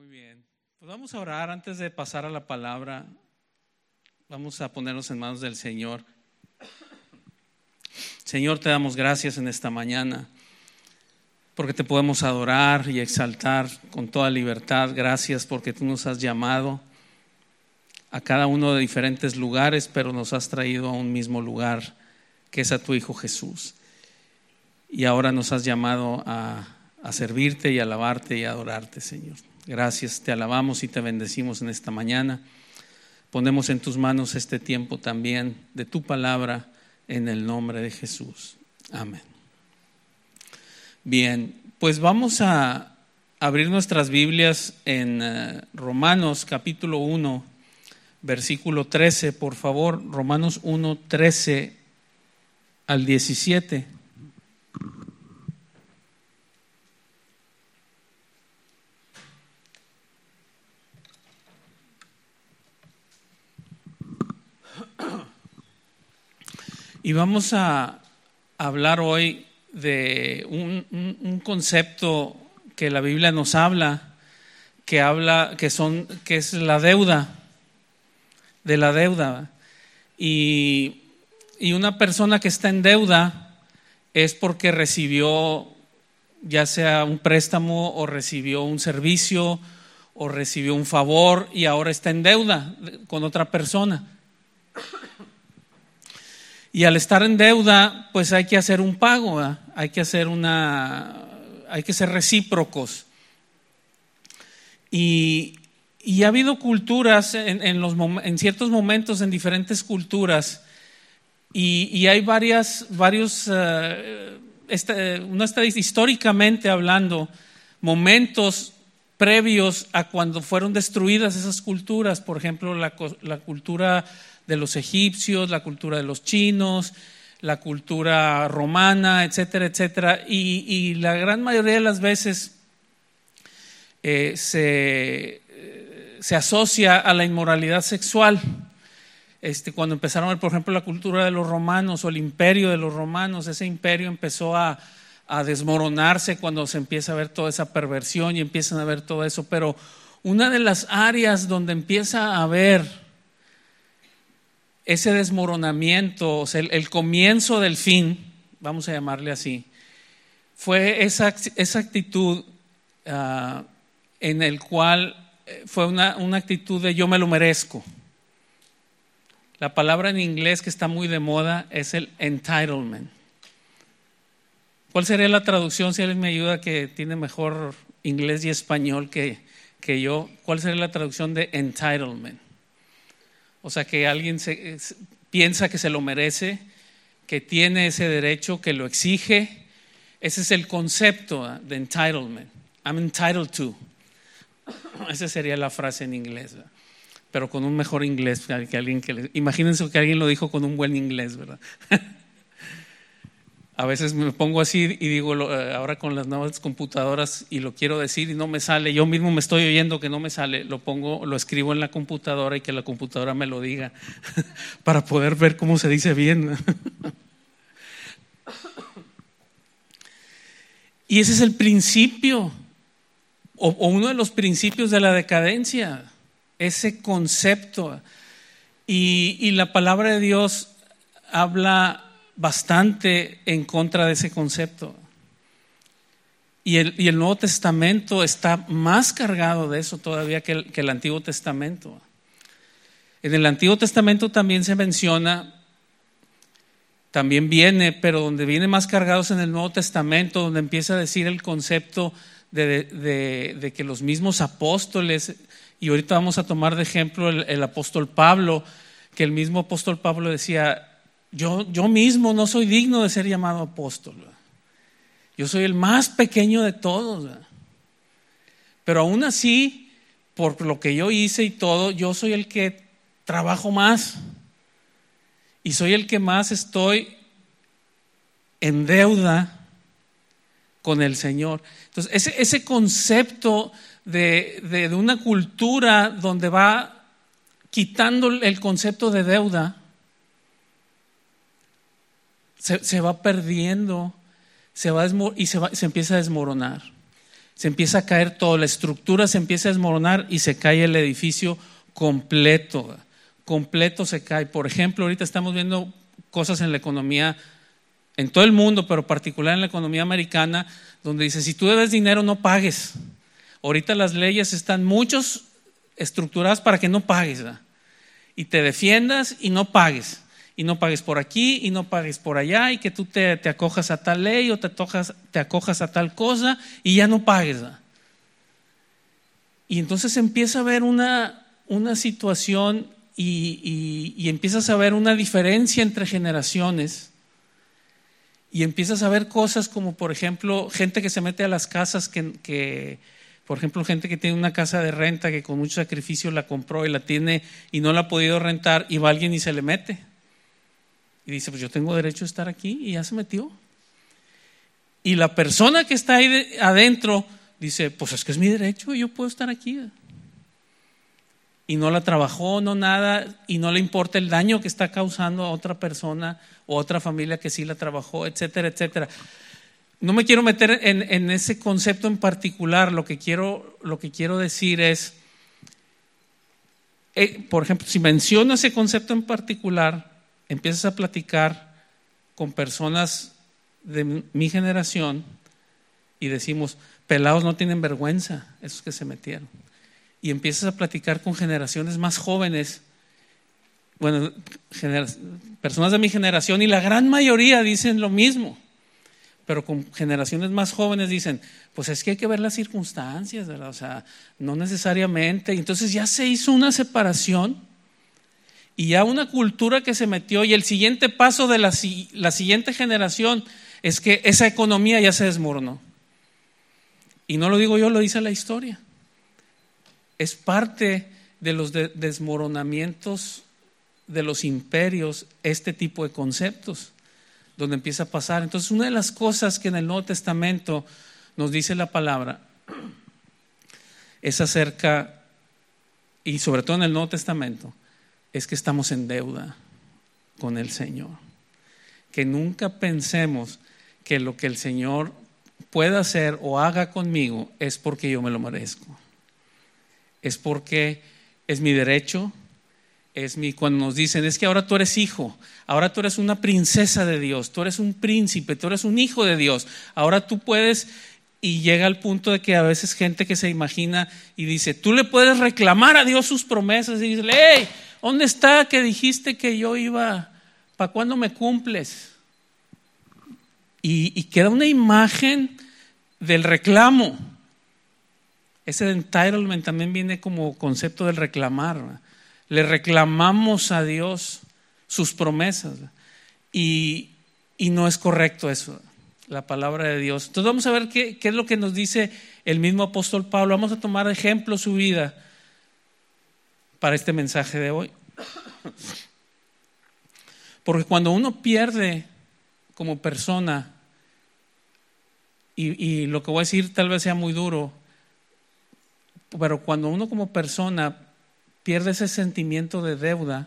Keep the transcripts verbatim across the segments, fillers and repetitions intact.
bien. Pues vamos a orar antes de pasar a la palabra. Vamos a ponernos en manos del Señor. Señor, te damos gracias en esta mañana porque te podemos adorar y exaltar con toda libertad. Gracias porque tú nos has llamado a cada uno de diferentes lugares, pero nos has traído a un mismo lugar, que es a tu Hijo Jesús. Y ahora nos has llamado a, a servirte y alabarte y adorarte, Señor. Gracias, te alabamos y te bendecimos en esta mañana. Ponemos en tus manos este tiempo también de tu palabra en el nombre de Jesús. Amén. Bien, pues vamos a abrir nuestras Biblias en uh, Romanos capítulo uno, versículo trece, por favor. Romanos uno, trece al diecisiete. Y vamos a hablar hoy de un, un, un concepto que la Biblia nos habla, que habla, que son, que es la deuda, de la deuda. Y, y una persona que está en deuda es porque recibió ya sea un préstamo o recibió un servicio o recibió un favor y ahora está en deuda con otra persona. Y al estar en deuda, pues hay que hacer un pago, ¿verdad? hay que hacer una, hay que ser recíprocos. Y, y ha habido culturas en, en, los, en ciertos momentos, en diferentes culturas, y, y hay varias, varios, uh, este, una estadística, históricamente hablando, momentos previos a cuando fueron destruidas esas culturas. Por ejemplo, la, la cultura de los egipcios, la cultura de los chinos, la cultura romana, etcétera, etcétera. Y, y la gran mayoría de las veces eh, se, se asocia a la inmoralidad sexual. Este, cuando empezaron a ver, por ejemplo, la cultura de los romanos o el imperio de los romanos, ese imperio empezó a, a desmoronarse cuando se empieza a ver toda esa perversión y empiezan a ver todo eso. Pero una de las áreas donde empieza a haber ese desmoronamiento, o sea, el, el comienzo del fin, vamos a llamarle así, fue esa, esa actitud uh, en el cual fue una, una actitud de yo me lo merezco. La palabra en inglés que está muy de moda es el entitlement. ¿Cuál sería la traducción? Si alguien me ayuda, que tiene mejor inglés y español que, que yo, ¿cuál sería la traducción de entitlement? O sea, que alguien se, piensa que se lo merece, que tiene ese derecho, que lo exige. Ese es el concepto de entitlement. I'm entitled to. Esa sería la frase en inglés, ¿verdad? Pero con un mejor inglés que alguien que le, imagínense que alguien lo dijo con un buen inglés, ¿verdad? A veces me pongo así y digo, ahora con las nuevas computadoras, y lo quiero decir y no me sale, yo mismo me estoy oyendo que no me sale, lo pongo, lo escribo en la computadora y que la computadora me lo diga para poder ver cómo se dice bien. Y ese es el principio, o, o uno de los principios de la decadencia, ese concepto. Y, y la palabra de Dios habla bastante en contra de ese concepto. Y el, y el Nuevo Testamento está más cargado de eso todavía que el, que el Antiguo Testamento. En el Antiguo Testamento también se menciona, también viene, pero donde viene más cargados en el Nuevo Testamento, donde empieza a decir el concepto de, de, de, de que los mismos apóstoles, y ahorita vamos a tomar de ejemplo el, el apóstol Pablo, que el mismo apóstol Pablo decía, Yo, yo mismo no soy digno de ser llamado apóstol. Yo soy el más pequeño de todos. ¿verdad? Pero aún así, por lo que yo hice y todo, yo soy el que trabajo más. Y soy el que más estoy en deuda con el Señor. Entonces, ese, ese concepto de, de, de una cultura donde va quitando el concepto de deuda, Se, se va perdiendo, se va desmo- y se, va, se empieza a desmoronar. se empieza a caer todo, la estructura se empieza a desmoronar y se cae el edificio completo, completo se cae. Por ejemplo, ahorita estamos viendo cosas en la economía, en todo el mundo, pero particular en la economía americana, donde dice, si tú debes dinero, no pagues. Ahorita las leyes están muchos estructuradas para que no pagues, ¿verdad? Y te defiendas y no pagues. Y no pagues por aquí y no pagues por allá, y que tú te, te acojas a tal ley o te, tojas, te acojas a tal cosa y ya no pagues, ¿verdad? Y entonces empieza a haber una, una situación y, y, y empiezas a ver una diferencia entre generaciones. Y empiezas a ver cosas como, por ejemplo, gente que se mete a las casas, que, que, por ejemplo, gente que tiene una casa de renta que con mucho sacrificio la compró y la tiene y no la ha podido rentar, y va alguien y se le mete. Y dice, pues yo tengo derecho a estar aquí, y ya se metió. Y la persona que está ahí de, adentro dice, pues es que es mi derecho, yo puedo estar aquí. Y no la trabajó, no nada, y no le importa el daño que está causando a otra persona o a otra familia que sí la trabajó, etcétera, etcétera. No me quiero meter en, en ese concepto en particular. Lo que quiero, lo que quiero decir es, eh, por ejemplo, si menciono ese concepto en particular, empiezas a platicar con personas de mi generación y decimos, pelados no tienen vergüenza, esos que se metieron. Y empiezas a platicar con generaciones más jóvenes, bueno, gener- personas de mi generación, y la gran mayoría dicen lo mismo. Pero con generaciones más jóvenes dicen, pues es que hay que ver las circunstancias, ¿verdad? O sea, no necesariamente. Entonces ya se hizo una separación y ya una cultura que se metió, y el siguiente paso de la, la siguiente generación es que esa economía ya se desmoronó. Y no lo digo yo, lo dice la historia. Es parte de los de- desmoronamientos de los imperios, este tipo de conceptos, donde empieza a pasar. Entonces, una de las cosas que en el Nuevo Testamento nos dice la palabra es acerca, y sobre todo en el Nuevo Testamento, es que estamos en deuda con el Señor. Que nunca pensemos que lo que el Señor pueda hacer o haga conmigo es porque yo me lo merezco. Es porque es mi derecho. Es mi, cuando nos dicen, es que ahora tú eres hijo, ahora tú eres una princesa de Dios, tú eres un príncipe, tú eres un hijo de Dios, ahora tú puedes, y llega al punto de que a veces gente que se imagina y dice, tú le puedes reclamar a Dios sus promesas y dice, hey, ¿dónde está que dijiste que yo iba? ¿Para cuándo me cumples? Y, y queda una imagen del reclamo. Ese entitlement también viene como concepto del reclamar, ¿verdad? Le reclamamos a Dios sus promesas, y, y no es correcto eso, la palabra de Dios. Entonces vamos a ver qué, qué es lo que nos dice el mismo apóstol Pablo. Vamos a tomar de ejemplo su vida para este mensaje de hoy. Porque cuando uno pierde como persona, y, y lo que voy a decir tal vez sea muy duro, pero cuando uno como persona pierde ese sentimiento de deuda,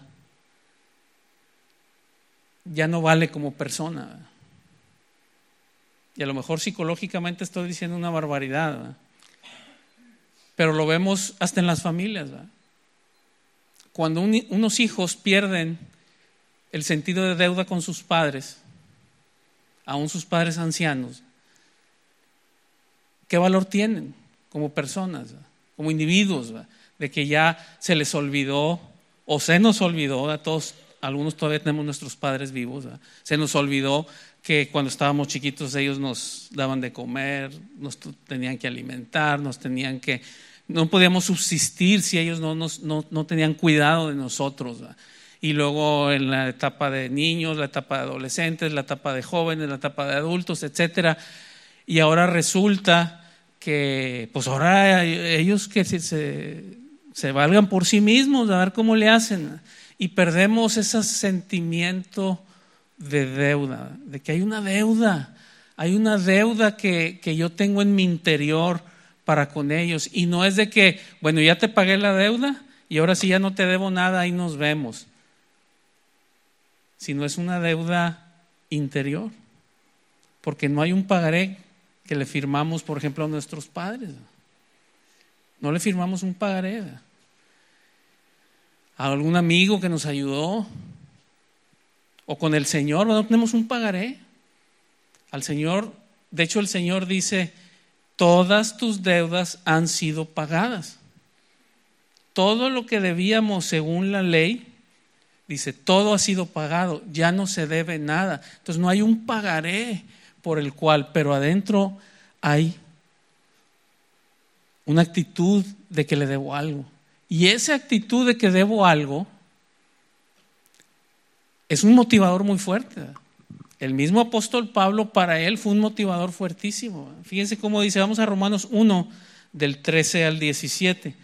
ya no vale como persona. Y a lo mejor psicológicamente estoy diciendo una barbaridad, ¿verdad? Pero lo vemos hasta en las familias, ¿verdad? Cuando un, unos hijos pierden el sentido de deuda con sus padres, aún sus padres ancianos, ¿qué valor tienen como personas, ¿verdad? Como individuos, ¿verdad? De que ya se les olvidó o se nos olvidó, a todos, algunos todavía tenemos nuestros padres vivos, ¿verdad? Se nos olvidó que cuando estábamos chiquitos ellos nos daban de comer, nos tenían que alimentar, nos tenían que, no podíamos subsistir si ellos no, nos, no, no tenían cuidado de nosotros, ¿verdad? Y luego en la etapa de niños, la etapa de adolescentes, la etapa de jóvenes, la etapa de adultos, etcétera. Y ahora resulta que pues ahora ellos que se, se, se valgan por sí mismos, a ver cómo le hacen, y perdemos ese sentimiento de deuda, de que hay una deuda, hay una deuda que, que yo tengo en mi interior para con ellos, y no es de que, bueno, ya te pagué la deuda y ahora sí ya no te debo nada, ahí nos vemos, sino es una deuda interior, porque no hay un pagaré que le firmamos, por ejemplo, a nuestros padres. No le firmamos un pagaré. A algún amigo que nos ayudó, o con el Señor, no tenemos un pagaré. Al Señor, de hecho el Señor dice, todas tus deudas han sido pagadas. Todo lo que debíamos según la ley, dice, todo ha sido pagado, ya no se debe nada. Entonces no hay un pagaré por el cual, pero adentro hay una actitud de que le debo algo. Y esa actitud de que debo algo es un motivador muy fuerte. El mismo apóstol Pablo, para él fue un motivador fuertísimo. Fíjense cómo dice, vamos a Romanos uno, del trece al diecisiete.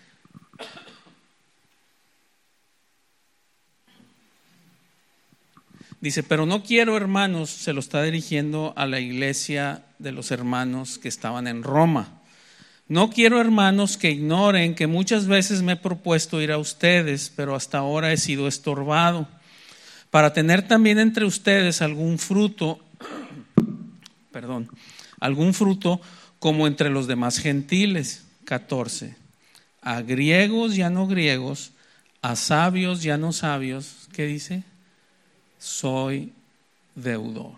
Dice, pero no quiero, hermanos, se lo está dirigiendo a la iglesia de los hermanos que estaban en Roma. No quiero, hermanos, que ignoren que muchas veces me he propuesto ir a ustedes, pero hasta ahora he sido estorbado, para tener también entre ustedes algún fruto, perdón, algún fruto como entre los demás gentiles. catorce. A griegos y a no griegos, a sabios y a no sabios, ¿qué dice? Soy deudor.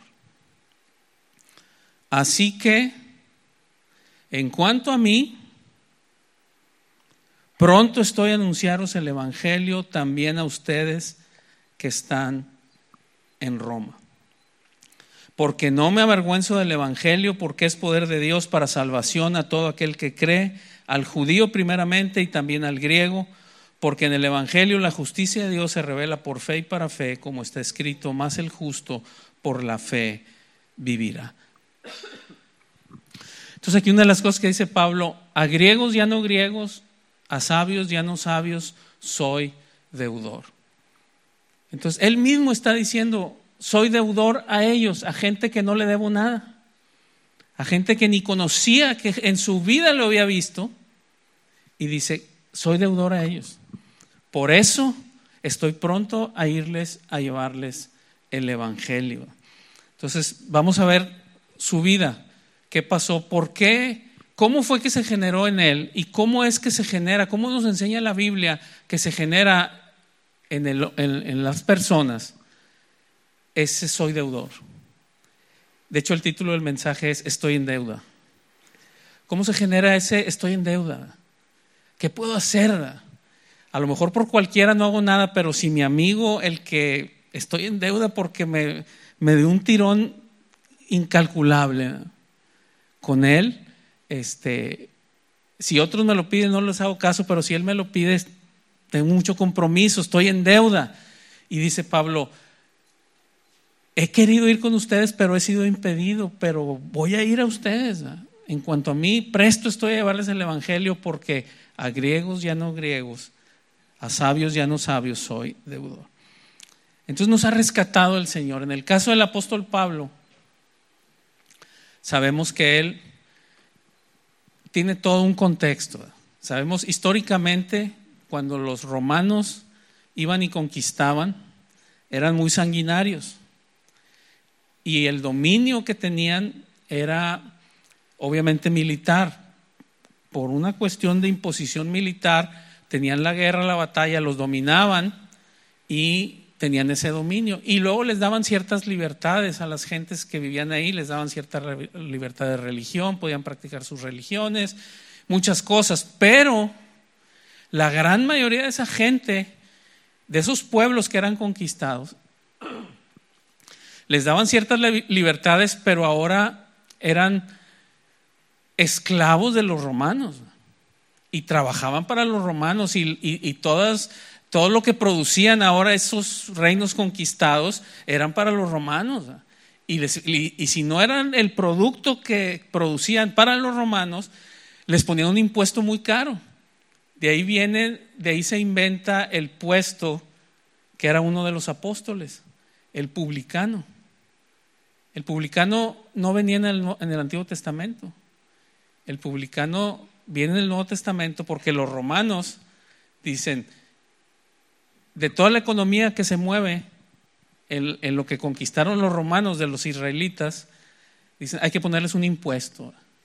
Así que, en cuanto a mí, pronto estoy a anunciaros el evangelio también a ustedes que están en Roma. Porque no me avergüenzo del evangelio, porque es poder de Dios para salvación a todo aquel que cree, al judío primeramente y también al griego. Porque en el evangelio la justicia de Dios se revela por fe y para fe, como está escrito, más el justo por la fe vivirá. Entonces aquí una de las cosas que dice Pablo, a griegos y a no griegos, a sabios y a no sabios, soy deudor. Entonces él mismo está diciendo, soy deudor a ellos, a gente que no le debo nada, a gente que ni conocía, que en su vida lo había visto, y dice, soy deudor a ellos. Por eso estoy pronto a irles a llevarles el evangelio. Entonces vamos a ver su vida, qué pasó, por qué, cómo fue que se generó en él y cómo es que se genera, cómo nos enseña la Biblia que se genera en, el, en, en las personas ese soy deudor. De hecho el título del mensaje es Estoy en deuda. ¿Cómo se genera ese estoy en deuda? ¿Qué puedo hacer? A lo mejor por cualquiera no hago nada, pero si mi amigo, el que estoy en deuda porque me, me dio un tirón incalculable, ¿no? Con él, este, si otros me lo piden no les hago caso, pero si él me lo pide, tengo mucho compromiso, estoy en deuda. Y dice Pablo, he querido ir con ustedes, pero he sido impedido, pero voy a ir a ustedes, ¿no? En cuanto a mí, presto estoy a llevarles el evangelio porque a griegos y a no griegos, a sabios y a no sabios soy deudor. Entonces nos ha rescatado el Señor. En el caso del apóstol Pablo, sabemos que él tiene todo un contexto. Sabemos históricamente cuando los romanos iban y conquistaban, eran muy sanguinarios. Y el dominio que tenían era obviamente militar. Por una cuestión de imposición militar, tenían la guerra, la batalla, los dominaban y tenían ese dominio. Y luego les daban ciertas libertades a las gentes que vivían ahí, les daban cierta libertad de religión, podían practicar sus religiones, muchas cosas. Pero la gran mayoría de esa gente, de esos pueblos que eran conquistados, les daban ciertas libertades, pero ahora eran esclavos de los romanos y trabajaban para los romanos y, y, y todas, todo lo que producían ahora esos reinos conquistados eran para los romanos. Y, les, y, y si no eran el producto que producían para los romanos, les ponían un impuesto muy caro. De ahí viene, de ahí se inventa el puesto que era uno de los apóstoles, el publicano. El publicano no venía en el, en el Antiguo Testamento. El publicano viene en el Nuevo Testamento porque los romanos dicen, de toda la economía que se mueve en, en lo que conquistaron los romanos de los israelitas, dicen, hay que ponerles un impuesto.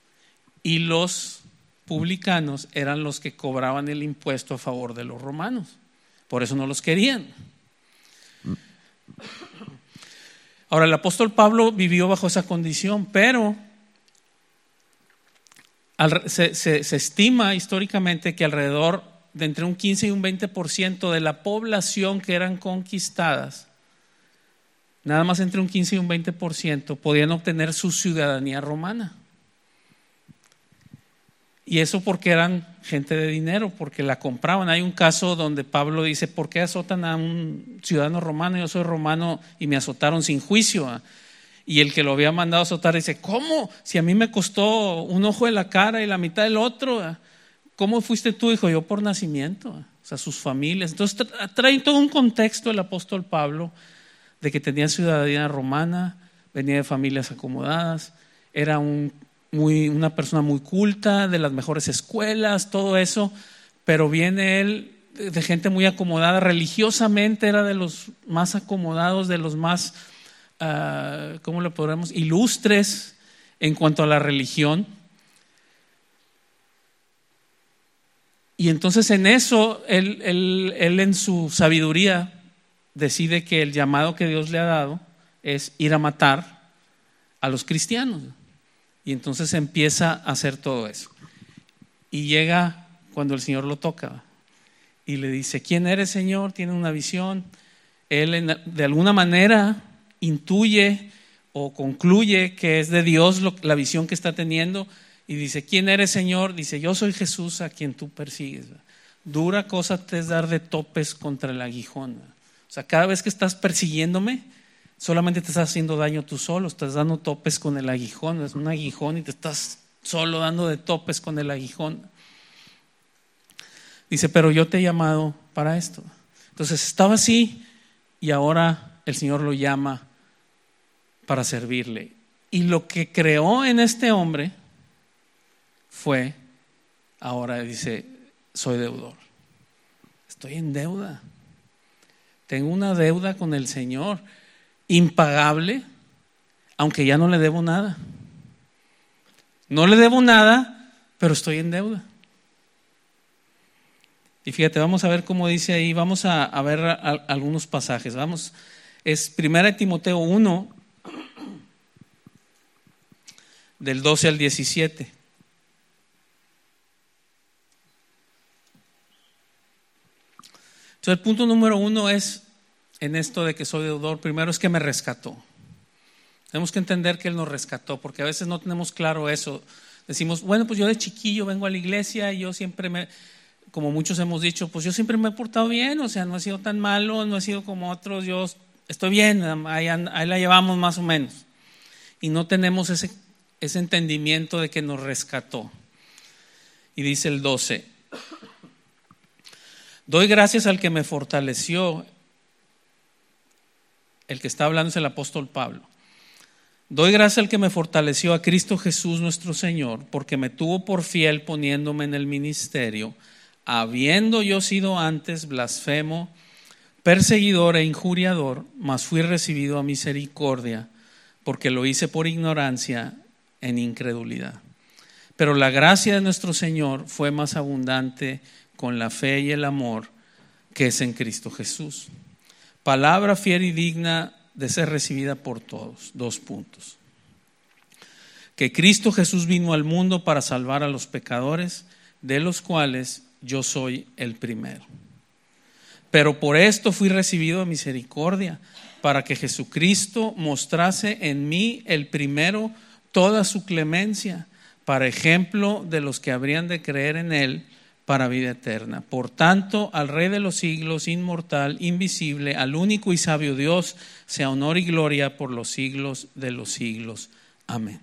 y los publicanos eran los que cobraban el impuesto a favor de los romanos. Por eso no los querían. Ahora, el apóstol Pablo vivió bajo esa condición, pero al, se, se, se estima históricamente que alrededor de entre un quince y un veinte por ciento de la población que eran conquistadas, nada más entre un quince y un veinte por ciento podían obtener su ciudadanía romana. Y eso porque eran gente de dinero, porque la compraban. Hay un caso donde Pablo dice: ¿por qué azotan a un ciudadano romano? Yo soy romano y me azotaron sin juicio. Y el que lo había mandado a azotar dice: ¿cómo? Si a mí me costó un ojo de la cara y la mitad del otro. ¿Cómo fuiste tú? Dijo: yo por nacimiento. O sea, sus familias. Entonces trae todo un contexto el apóstol Pablo de que tenía ciudadanía romana, venía de familias acomodadas, era un Muy, una persona muy culta, de las mejores escuelas, todo eso, pero viene él de gente muy acomodada, religiosamente era de los más acomodados, de los más, uh, ¿cómo le podremos? Ilustres en cuanto a la religión. Y entonces en eso, él, él, él en su sabiduría decide que el llamado que Dios le ha dado es ir a matar a los cristianos. Y entonces empieza a hacer todo eso. Y llega cuando el Señor lo toca y le dice: ¿quién eres, Señor? Tiene una visión. Él de alguna manera intuye o concluye que es de Dios la visión que está teniendo y dice: ¿quién eres, Señor? Dice: yo soy Jesús a quien tú persigues. Dura cosa te es dar de topes contra el aguijón. O sea, cada vez que estás persiguiéndome, solamente te estás haciendo daño tú solo, estás dando topes con el aguijón, es un aguijón y te estás solo dando de topes con el aguijón. Dice: pero yo te he llamado para esto. Entonces estaba así y ahora el Señor lo llama para servirle. Y lo que creó en este hombre fue, ahora dice: soy deudor, estoy en deuda, tengo una deuda con el Señor impagable, aunque ya no le debo nada. No le debo nada, pero estoy en deuda. Y fíjate, vamos a ver cómo dice ahí, vamos a, a ver a, a, algunos pasajes. Vamos, es primera de Timoteo uno, del doce al diecisiete. Entonces el punto número uno es, en esto de que soy deudor, primero es que me rescató. Tenemos que entender que Él nos rescató, porque a veces no tenemos claro eso. Decimos: bueno, pues yo de chiquillo vengo a la iglesia y yo siempre me, como muchos hemos dicho, pues yo siempre me he portado bien, o sea, no he sido tan malo, no he sido como otros, yo estoy bien, ahí, ahí la llevamos más o menos. Y no tenemos ese, ese entendimiento de que nos rescató. Y dice el doce: doy gracias al que me fortaleció. El que está hablando es el apóstol Pablo. Doy gracias al que me fortaleció, a Cristo Jesús nuestro Señor, porque me tuvo por fiel poniéndome en el ministerio, habiendo yo sido antes blasfemo, perseguidor e injuriador, mas fui recibido a misericordia, porque lo hice por ignorancia en incredulidad. Pero la gracia de nuestro Señor fue más abundante con la fe y el amor que es en Cristo Jesús. Palabra fiel y digna de ser recibida por todos. Dos puntos. Que Cristo Jesús vino al mundo para salvar a los pecadores, de los cuales yo soy el primero. Pero por esto fui recibido a misericordia, para que Jesucristo mostrase en mí el primero toda su clemencia, para ejemplo de los que habrían de creer en Él para vida eterna. Por tanto, al Rey de los siglos, inmortal, invisible, al único y sabio Dios, sea honor y gloria por los siglos de los siglos. Amén.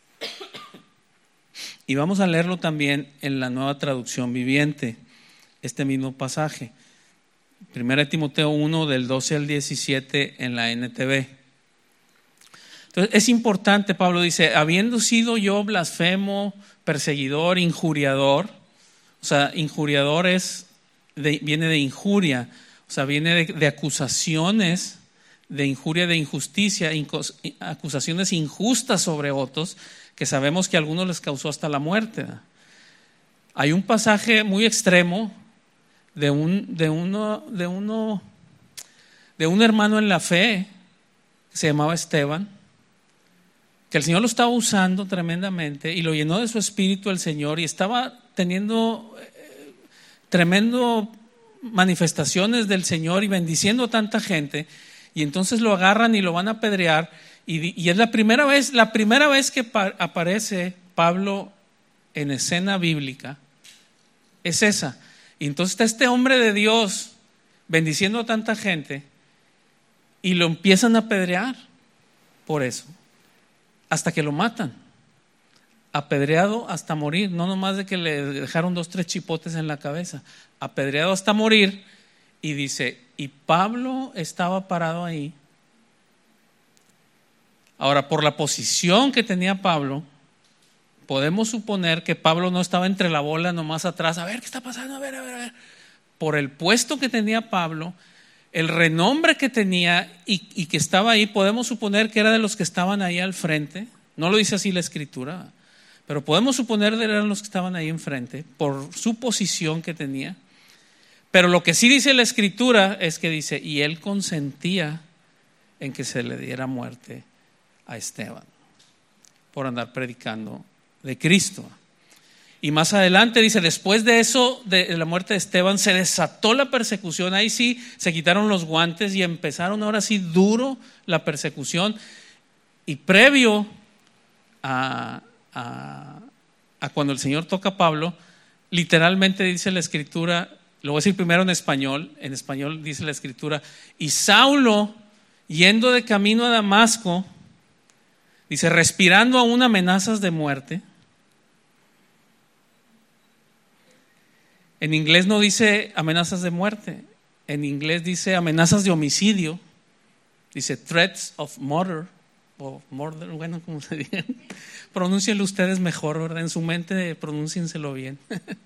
Y vamos a leerlo también en la Nueva Traducción Viviente, este mismo pasaje. primera de Timoteo uno, del doce al diecisiete en la N T V. Entonces, es importante, Pablo dice: habiendo sido yo blasfemo, perseguidor, injuriador. O sea, injuriador es de, viene de injuria, o sea, viene de, de acusaciones, de injuria, de injusticia, incos, acusaciones injustas sobre otros que sabemos que a algunos les causó hasta la muerte. Hay un pasaje muy extremo de un, de uno, de uno, de un hermano en la fe que se llamaba Esteban, que el Señor lo estaba usando tremendamente y lo llenó de su espíritu el Señor, y estaba teniendo eh, tremendo manifestaciones del Señor y bendiciendo a tanta gente, y entonces lo agarran y lo van a apedrear, y, y es la primera vez, la primera vez que pa- aparece Pablo en escena bíblica, es esa. Y entonces está este hombre de Dios bendiciendo a tanta gente y lo empiezan a apedrear por eso, hasta que lo matan, apedreado hasta morir, no nomás de que le dejaron dos, tres chipotes en la cabeza, apedreado hasta morir. Y dice, y Pablo estaba parado ahí. Ahora, por la posición que tenía Pablo, podemos suponer que Pablo no estaba entre la bola nomás atrás, a ver qué está pasando, a ver, a ver, a ver. Por el puesto que tenía Pablo, el renombre que tenía y, y que estaba ahí, podemos suponer que era de los que estaban ahí al frente. No lo dice así la Escritura, pero podemos suponer que eran los que estaban ahí enfrente por su posición que tenía. Pero lo que sí dice la Escritura es que dice, y él consentía en que se le diera muerte a Esteban por andar predicando de Cristo. Y más adelante dice, después de eso, de la muerte de Esteban, se desató la persecución. Ahí sí se quitaron los guantes y empezaron ahora sí duro la persecución. Y previo a, a, a cuando el Señor toca a Pablo, literalmente dice la Escritura, lo voy a decir primero en español, en español dice la Escritura, y Saulo, yendo de camino a Damasco, dice, respirando aún amenazas de muerte. En inglés no dice amenazas de muerte, en inglés dice amenazas de homicidio, dice threats of murder, o murder, bueno, como se diga. Pronúncienlo ustedes mejor, ¿verdad? En su mente pronúncienselo bien.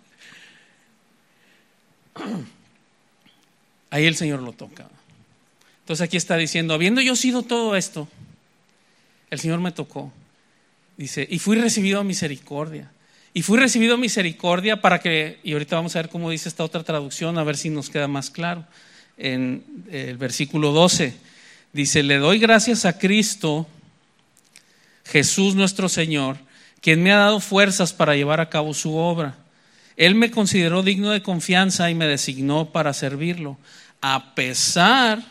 Ahí el Señor lo toca. Entonces aquí está diciendo, habiendo yo sido todo esto, el Señor me tocó. Dice, y fui recibido a misericordia. Y fui recibido a misericordia para que, y ahorita vamos a ver cómo dice esta otra traducción, a ver si nos queda más claro. En el versículo doce, dice, le doy gracias a Cristo, Jesús nuestro Señor, quien me ha dado fuerzas para llevar a cabo su obra. Él me consideró digno de confianza y me designó para servirlo, a pesar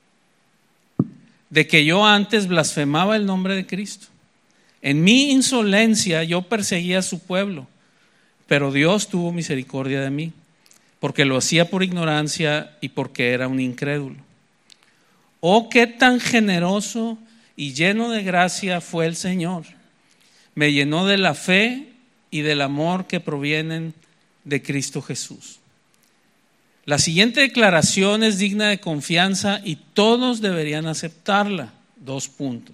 de que yo antes blasfemaba el nombre de Cristo. En mi insolencia yo perseguía a su pueblo, pero Dios tuvo misericordia de mí, porque lo hacía por ignorancia y porque era un incrédulo. Oh, qué tan generoso y lleno de gracia fue el Señor. Me llenó de la fe y del amor que provienen de Cristo Jesús. La siguiente declaración es digna de confianza y todos deberían aceptarla. Dos puntos.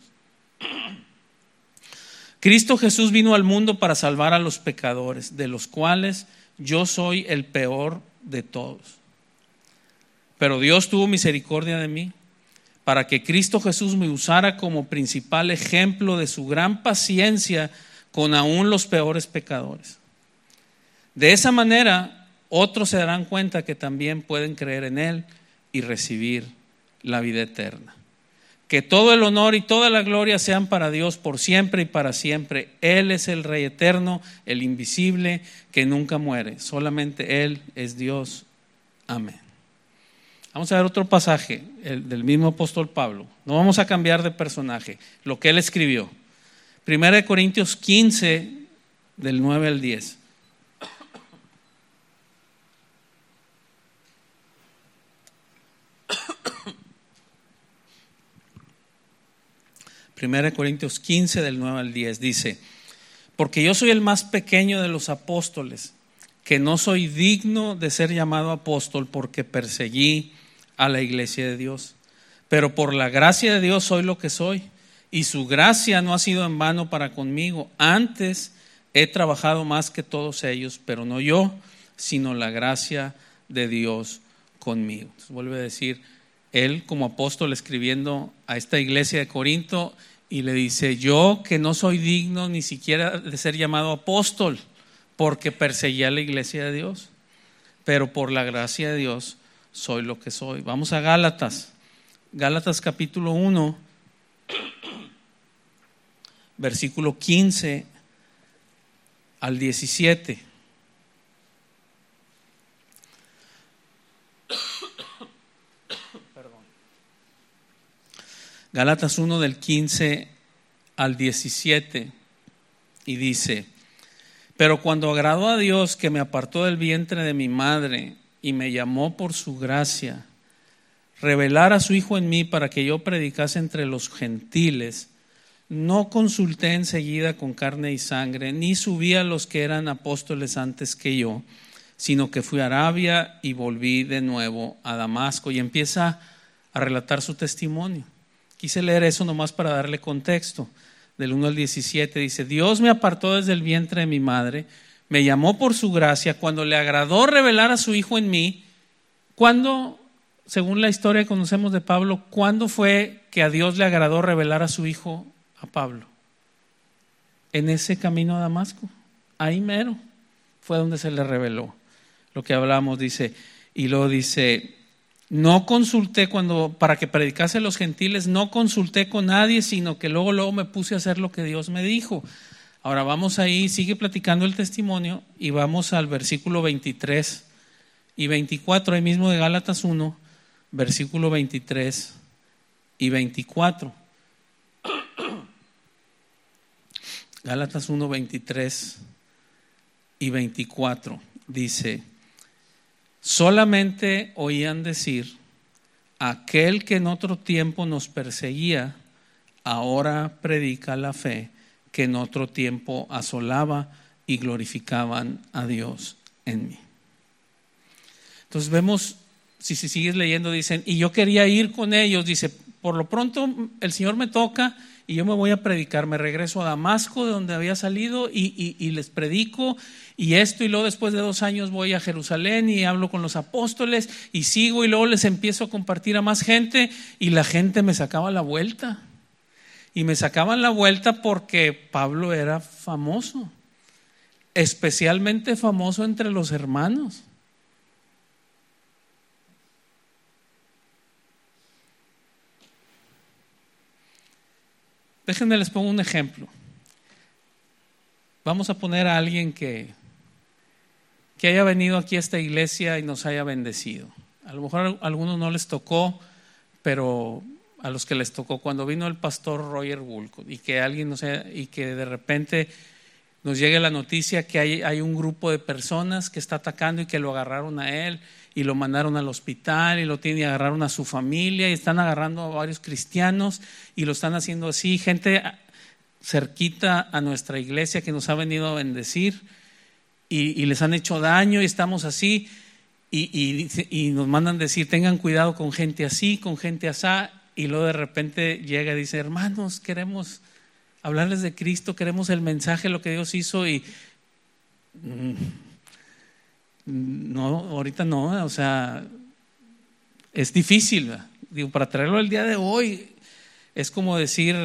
Cristo Jesús vino al mundo para salvar a los pecadores, de los cuales yo soy el peor de todos. Pero Dios tuvo misericordia de mí, para que Cristo Jesús me usara como principal ejemplo de su gran paciencia con aún los peores pecadores. De esa manera, otros se darán cuenta que también pueden creer en Él y recibir la vida eterna. Que todo el honor y toda la gloria sean para Dios por siempre y para siempre. Él es el Rey eterno, el invisible, que nunca muere. Solamente Él es Dios. Amén. Vamos a ver otro pasaje el del mismo apóstol Pablo. No vamos a cambiar de personaje, lo que él escribió. Primera de Corintios quince, del nueve al diez. Primera de Corintios quince, del nueve al diez, dice, porque yo soy el más pequeño de los apóstoles, que no soy digno de ser llamado apóstol porque perseguí a la iglesia de Dios. Pero por la gracia de Dios soy lo que soy, y su gracia no ha sido en vano para conmigo. Antes he trabajado más que todos ellos, pero no yo, sino la gracia de Dios conmigo. Entonces, vuelve a decir, él como apóstol escribiendo a esta iglesia de Corinto, y le dice: yo que no soy digno ni siquiera de ser llamado apóstol, porque perseguía a la iglesia de Dios, pero por la gracia de Dios soy lo que soy. Vamos a Gálatas, Gálatas capítulo uno, versículo quince al diecisiete. Gálatas uno del quince al diecisiete, y dice: pero cuando agradó a Dios, que me apartó del vientre de mi madre y me llamó por su gracia, revelar a su Hijo en mí para que yo predicase entre los gentiles, no consulté enseguida con carne y sangre, ni subí a los que eran apóstoles antes que yo, sino que fui a Arabia y volví de nuevo a Damasco. Y empieza a relatar su testimonio. Quise leer eso nomás para darle contexto. Del uno al diecisiete dice: Dios me apartó desde el vientre de mi madre, me llamó por su gracia, cuando le agradó revelar a su Hijo en mí. ¿Cuándo, según la historia que conocemos de Pablo, cuándo fue que a Dios le agradó revelar a su Hijo a Pablo? En ese camino a Damasco, ahí mero fue donde se le reveló lo que hablamos. Dice, y luego dice: no consulté cuando para que predicase a los gentiles, no consulté con nadie, sino que luego luego me puse a hacer lo que Dios me dijo. Ahora vamos ahí, sigue platicando el testimonio, y vamos al versículo veintitrés y veinticuatro, ahí mismo de Gálatas uno, versículo veintitrés y veinticuatro. Gálatas uno, veintitrés y veinticuatro dice: solamente oían decir: aquel que en otro tiempo nos perseguía, ahora predica la fe que en otro tiempo asolaba, y glorificaban a Dios en mí. Entonces vemos, si, si sigues leyendo, dicen: y yo quería ir con ellos. Dice: por lo pronto el Señor me toca y yo me voy a predicar, me regreso a Damasco, de donde había salido, y, y, y les predico, y esto, y luego después de dos años voy a Jerusalén y hablo con los apóstoles, y sigo, y luego les empiezo a compartir a más gente, y la gente me sacaba la vuelta, y me sacaban la vuelta porque Pablo era famoso, especialmente famoso entre los hermanos. Déjenme les pongo un ejemplo. Vamos a poner a alguien que, que haya venido aquí a esta iglesia y nos haya bendecido. A lo mejor a algunos no les tocó, pero a los que les tocó, cuando vino el pastor Roger Woolcott, y que alguien no sé, y que de repente nos llegue la noticia que hay, hay un grupo de personas que está atacando y que lo agarraron a él y lo mandaron al hospital y lo tienen y agarraron a su familia y están agarrando a varios cristianos y lo están haciendo así, gente cerquita a nuestra iglesia que nos ha venido a bendecir, y, y les han hecho daño y estamos así, y, y, y nos mandan decir: tengan cuidado con gente así, con gente asá, y luego de repente llega y dice: hermanos, queremos hablarles de Cristo, queremos el mensaje, lo que Dios hizo, y no, ahorita no, o sea, es difícil, ¿verdad? Digo, para traerlo el día de hoy es como decir,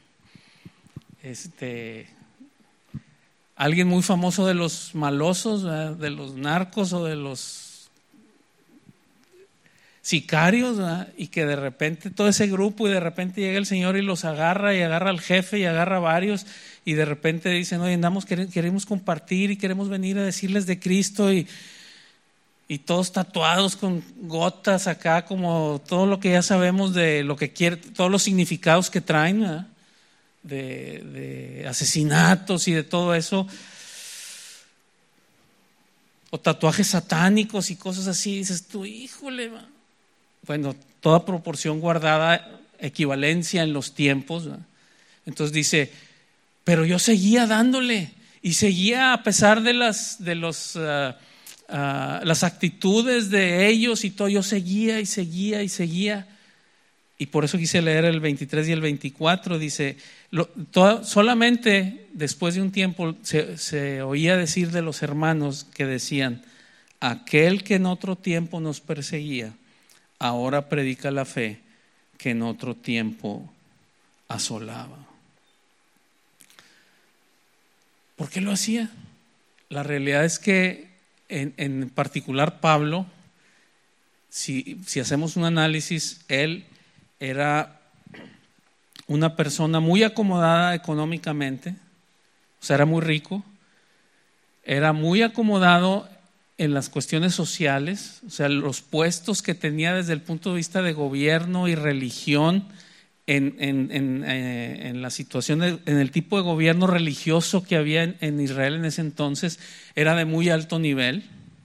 este, alguien muy famoso de los malosos, ¿verdad? De los narcos o de los sicarios, ¿verdad? Y que de repente todo ese grupo, y de repente llega el Señor y los agarra, y agarra al jefe y agarra a varios, y de repente dicen: oye, andamos, queremos compartir y queremos venir a decirles de Cristo, y, y todos tatuados con gotas acá, como todo lo que ya sabemos de lo que quiere, todos los significados que traen, ¿verdad? De, de asesinatos y de todo eso, o tatuajes satánicos y cosas así. Dices tú: híjole, man. Bueno, toda proporción guardada, equivalencia en los tiempos, ¿verdad? Entonces dice: pero yo seguía dándole, y seguía a pesar de las de los uh, uh, las actitudes de ellos y todo, yo seguía y seguía y seguía. Y por eso quise leer el veintitrés y el veinticuatro. Dice: lo, todo, solamente después de un tiempo se, se oía decir de los hermanos que decían: aquel que en otro tiempo nos perseguía, ahora predica la fe que en otro tiempo asolaba. ¿Por qué lo hacía? La realidad es que en, en particular Pablo, si, si hacemos un análisis, él era una persona muy acomodada económicamente, o sea, era muy rico, era muy acomodado en las cuestiones sociales, o sea, los puestos que tenía desde el punto de vista de gobierno y religión, en, en, en, eh, en la situación, de, en el tipo de gobierno religioso que había en, en Israel en ese entonces, era de muy alto nivel.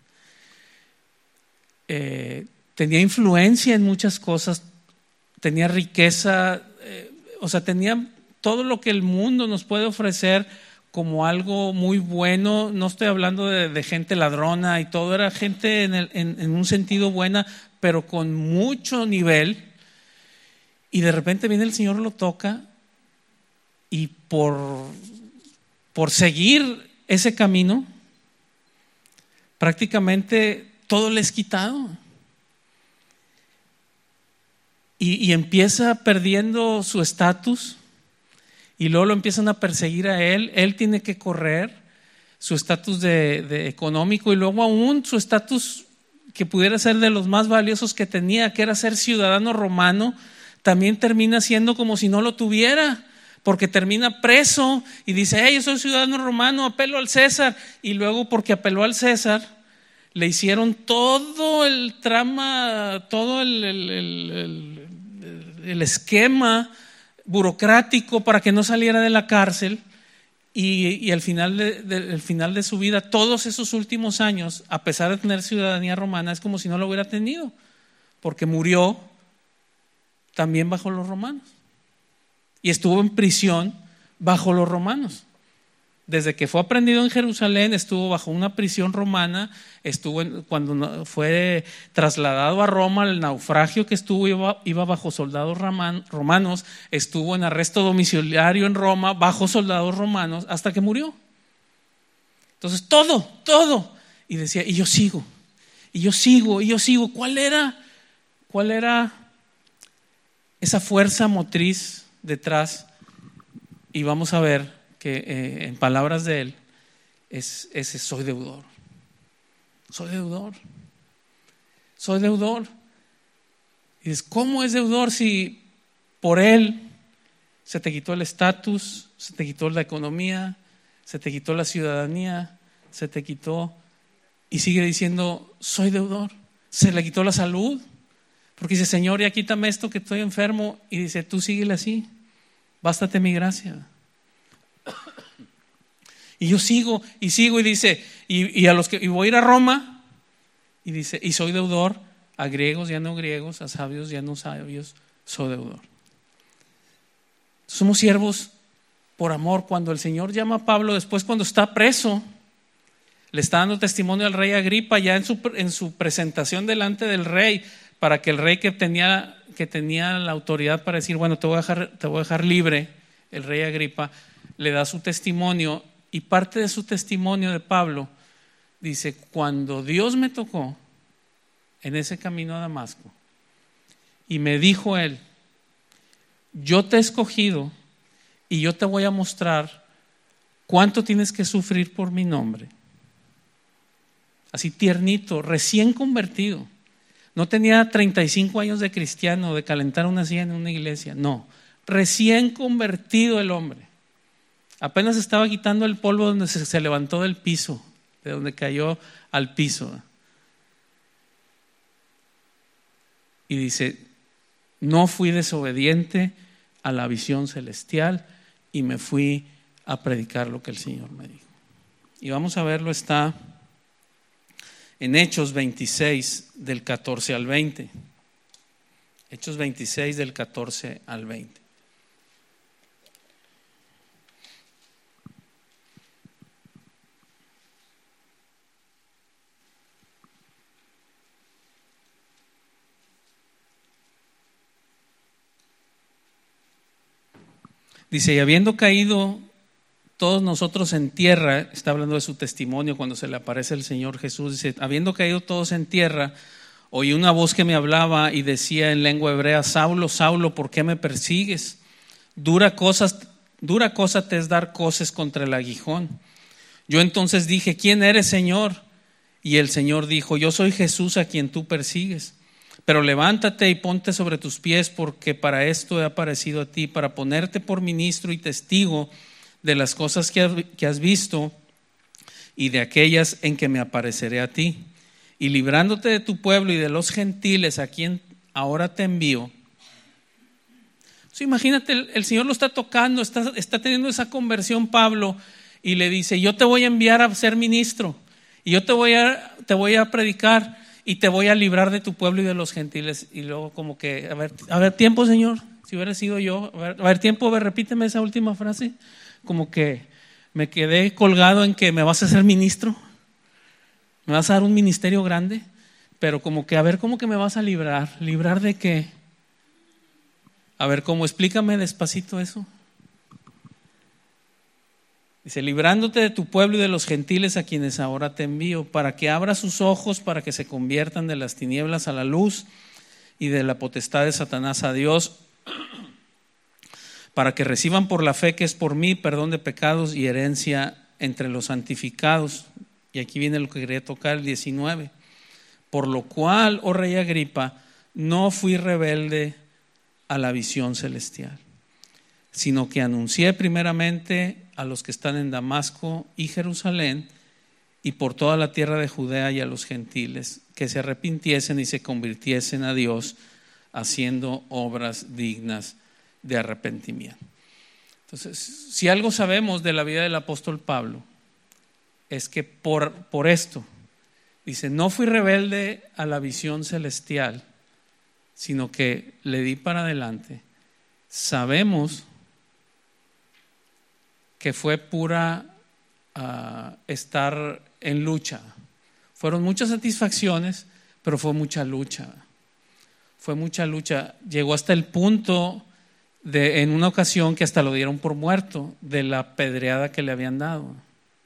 Eh, tenía influencia en muchas cosas, tenía riqueza, eh, o sea, tenía todo lo que el mundo nos puede ofrecer como algo muy bueno. No estoy hablando de, de gente ladrona y todo, era gente en, el, en, en un sentido buena, pero con mucho nivel. Y de repente viene el Señor, lo toca, y por, por seguir ese camino, prácticamente todo le es quitado. Y, y empieza perdiendo su estatus, y luego lo empiezan a perseguir a él. Él tiene que correr su estatus de, de económico, y luego aún su estatus que pudiera ser de los más valiosos que tenía, que era ser ciudadano romano, también termina siendo como si no lo tuviera, porque termina preso y dice: hey, yo soy ciudadano romano, apelo al César. Y luego, porque apeló al César, le hicieron todo el trama, todo el, el, el, el, el esquema burocrático para que no saliera de la cárcel. Y, y al final de, de, el final de su vida, todos esos últimos años, a pesar de tener ciudadanía romana, es como si no lo hubiera tenido, porque murió también bajo los romanos y estuvo en prisión bajo los romanos. Desde que fue aprendido en Jerusalén, estuvo bajo una prisión romana. Estuvo en, cuando fue trasladado a Roma, el naufragio que estuvo iba, iba bajo soldados roman, romanos. Estuvo en arresto domiciliario en Roma bajo soldados romanos hasta que murió. Entonces todo, todo. Y decía: y yo sigo, y yo sigo, y yo sigo. ¿Cuál era? ¿Cuál era esa fuerza motriz detrás? Y vamos a ver que eh, en palabras de él es ese: soy deudor, soy deudor, soy deudor. Y dices: ¿cómo es deudor si por él se te quitó el estatus, se te quitó la economía, se te quitó la ciudadanía, se te quitó? Y sigue diciendo: soy deudor. Se le quitó la salud, porque dice: Señor, ya quítame esto que estoy enfermo. Y dice: tú síguele así, bástate mi gracia. Y yo sigo y sigo, y dice: y, y a los que y voy a ir a Roma, y dice: y soy deudor a griegos, ya no griegos, a sabios, ya no sabios, soy deudor. Somos siervos por amor. Cuando el Señor llama a Pablo, después cuando está preso, le está dando testimonio al rey Agripa, ya en su, en su presentación delante del rey, para que el rey que tenía, que tenía la autoridad para decir: bueno, te voy a dejar, te voy a dejar libre, el rey Agripa le da su testimonio. Y parte de su testimonio de Pablo dice: cuando Dios me tocó en ese camino a Damasco y me dijo él: yo te he escogido y yo te voy a mostrar cuánto tienes que sufrir por mi nombre. Así tiernito, recién convertido. No tenía treinta y cinco años de cristiano, de calentar una silla en una iglesia. No, recién convertido el hombre. Apenas estaba quitando el polvo donde se, se levantó del piso, de donde cayó al piso. Y dice: no fui desobediente a la visión celestial y me fui a predicar lo que el Señor me dijo. Y vamos a verlo, está en Hechos veintiséis, del catorce al veinte. Hechos veintiséis, del catorce al veinte. Dice: y habiendo caído todos nosotros en tierra, está hablando de su testimonio cuando se le aparece el Señor Jesús, dice: habiendo caído todos en tierra, oí una voz que me hablaba y decía en lengua hebrea: Saulo, Saulo, ¿por qué me persigues? Dura cosa, dura cosa te es dar coces contra el aguijón. Yo entonces dije: ¿quién eres, Señor? Y el Señor dijo: yo soy Jesús a quien tú persigues. Pero levántate y ponte sobre tus pies, porque para esto he aparecido a ti, para ponerte por ministro y testigo de las cosas que has visto y de aquellas en que me apareceré a ti, y librándote de tu pueblo y de los gentiles a quien ahora te envío. So, imagínate, el, el Señor lo está tocando, está, está teniendo esa conversión Pablo, y le dice: yo te voy a enviar a ser ministro, y yo te voy a, te voy a predicar, y te voy a librar de tu pueblo y de los gentiles. Y luego como que, a ver, a ver tiempo, Señor, si hubiera sido yo, a ver, a ver tiempo, a ver, repíteme esa última frase. Como que me quedé colgado en que me vas a hacer ministro, me vas a dar un ministerio grande, pero como que a ver, ¿cómo que me vas a librar? ¿Librar de qué? A ver, ¿cómo? Explícame despacito eso. Dice: librándote de tu pueblo y de los gentiles a quienes ahora te envío, para que abra sus ojos, para que se conviertan de las tinieblas a la luz y de la potestad de Satanás a Dios, para que reciban por la fe que es por mí perdón de pecados y herencia entre los santificados. Y aquí viene lo que quería tocar, el diecinueve. Por lo cual, oh rey Agripa, no fui rebelde a la visión celestial, sino que anuncié primeramente a los que están en Damasco y Jerusalén y por toda la tierra de Judea y a los gentiles, que se arrepintiesen y se convirtiesen a Dios, haciendo obras dignas de arrepentimiento. Entonces, si algo sabemos de la vida del apóstol Pablo, es que por, por esto, dice: no fui rebelde a la visión celestial, sino que le di para adelante. Sabemos que fue pura uh, estar en lucha. Fueron muchas satisfacciones, pero fue mucha lucha. Fue mucha lucha. Llegó hasta el punto de, en una ocasión, que hasta lo dieron por muerto de la pedreada que le habían dado.